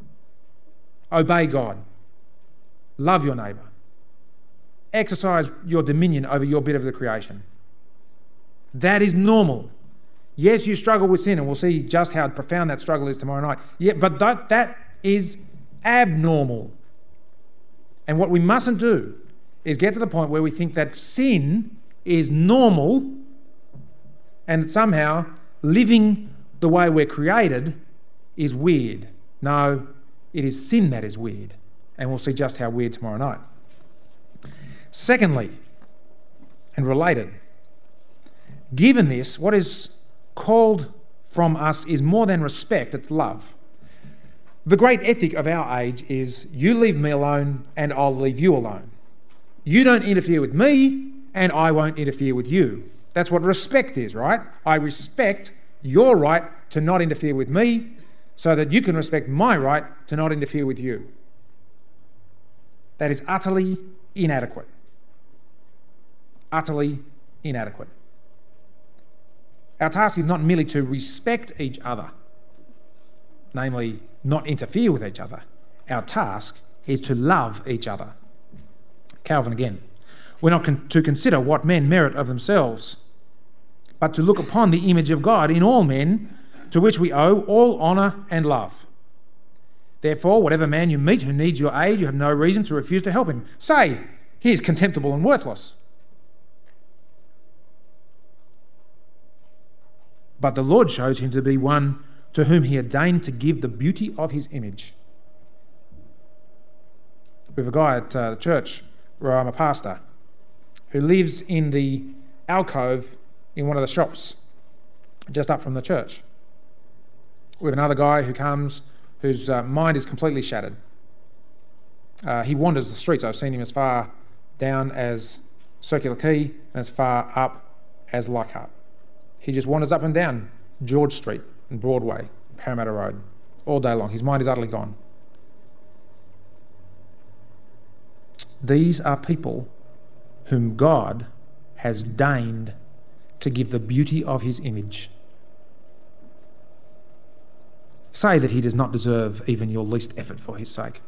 Obey God. Love your neighbour. Exercise your dominion over your bit of the creation. That is normal. Yes, you struggle with sin, and we'll see just how profound that struggle is tomorrow night. Yeah, but that, that is abnormal. And what we mustn't do is get to the point where we think that sin is normal and that somehow living the way we're created is weird. No, it is sin that is weird. And we'll see just how weird tomorrow night. Secondly, and related, given this, what is called from us is more than respect, it's love. The great ethic of our age is you leave me alone and I'll leave you alone. You don't interfere with me and I won't interfere with you. That's what respect is, right? I respect your right to not interfere with me so that you can respect my right to not interfere with you. That is utterly inadequate. Utterly inadequate. Our task is not merely to respect each other, namely not interfere with each other. Our task is to love each other. Calvin again. We're not con- to consider what men merit of themselves, but to look upon the image of God in all men, to which we owe all honour and love. Therefore, whatever man you meet who needs your aid, you have no reason to refuse to help him. Say, he is contemptible and worthless. But the Lord shows him to be one to whom he had deigned to give the beauty of his image. We have a guy at uh, the church where I'm a pastor who lives in the alcove in one of the shops just up from the church. We have another guy who comes whose uh, mind is completely shattered. Uh, he wanders the streets. I've seen him as far down as Circular Quay and as far up as Leichhardt. He just wanders up and down George Street and Broadway, Parramatta Road, all day long. His mind is utterly gone. These are people whom God has deigned to give the beauty of his image. Say that he does not deserve even your least effort for his sake.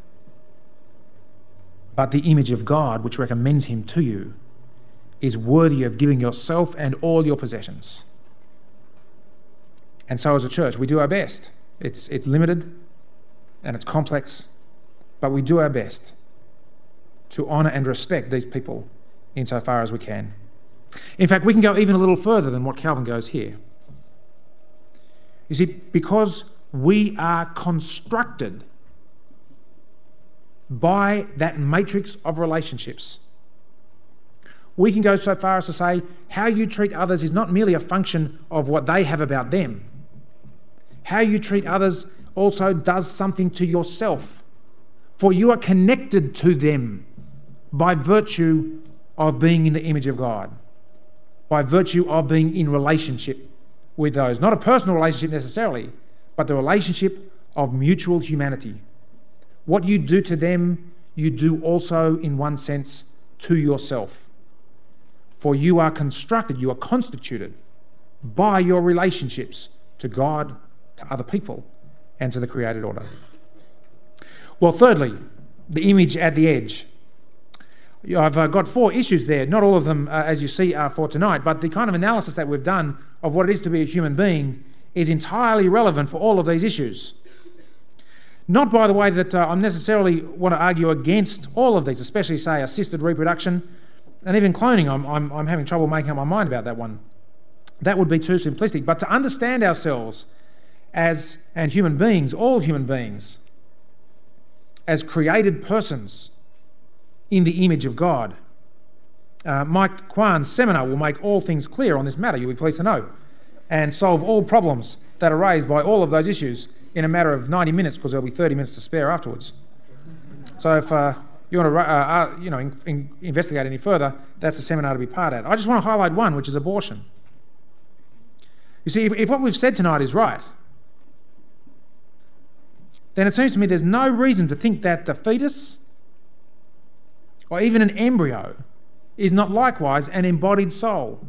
But the image of God, which recommends him to you, is worthy of giving yourself and all your possessions. And so as a church, we do our best. It's, it's limited and it's complex, but we do our best to honour and respect these people insofar as we can. In fact, we can go even a little further than what Calvin goes here. You see, because we are constructed by that matrix of relationships. We can go so far as to say how you treat others is not merely a function of what they have about them. How you treat others also does something to yourself, for you are connected to them by virtue of being in the image of God, by virtue of being in relationship with those. Not a personal relationship necessarily, but the relationship of mutual humanity. What you do to them, you do also in one sense to yourself. For you are constructed, you are constituted by your relationships to God, to other people, and to the created order. Well, thirdly, the image at the edge. I've uh, got four issues there. Not all of them, uh, as you see, are for tonight, but the kind of analysis that we've done of what it is to be a human being is entirely relevant for all of these issues. Not, by the way, that uh, I necessarily want to argue against all of these, especially, say, assisted reproduction and even cloning. I'm, I'm, I'm having trouble making up my mind about that one. That would be too simplistic. But to understand ourselves as, and human beings, all human beings, as created persons in the image of God. Uh, Mike Kwan's seminar will make all things clear on this matter, you'll be pleased to know, and solve all problems that are raised by all of those issues in a matter of ninety minutes, because there'll be thirty minutes to spare afterwards. So if uh, you want to uh, uh, you know, in, in, investigate any further, that's a seminar to be part of. I just want to highlight one, which is abortion. You see, if, if what we've said tonight is right, then it seems to me there's no reason to think that the fetus or even an embryo is not likewise an embodied soul.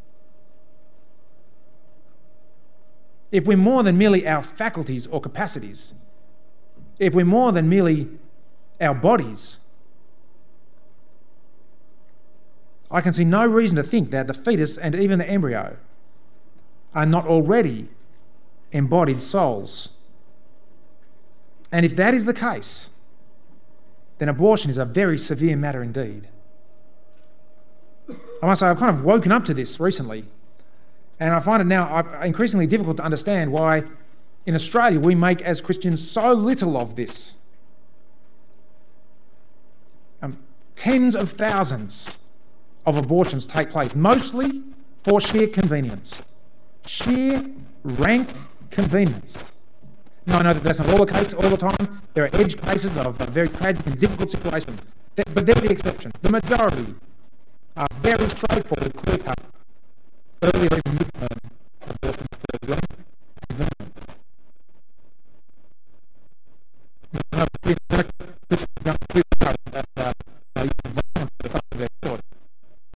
If we're more than merely our faculties or capacities, if we're more than merely our bodies, I can see no reason to think that the fetus and even the embryo are not already embodied souls. And if that is the case, then abortion is a very severe matter indeed. I must say, I've kind of woken up to this recently, and I find it now increasingly difficult to understand why in Australia we make as Christians so little of this. Um, tens of thousands of abortions take place, mostly for sheer convenience. Sheer rank convenience. Now, I know that that's not all the case all the time. There are edge cases of very tragic and difficult situations, but they're the exception. The majority are very straightforward, clear-cut, early or even mid-term abortion.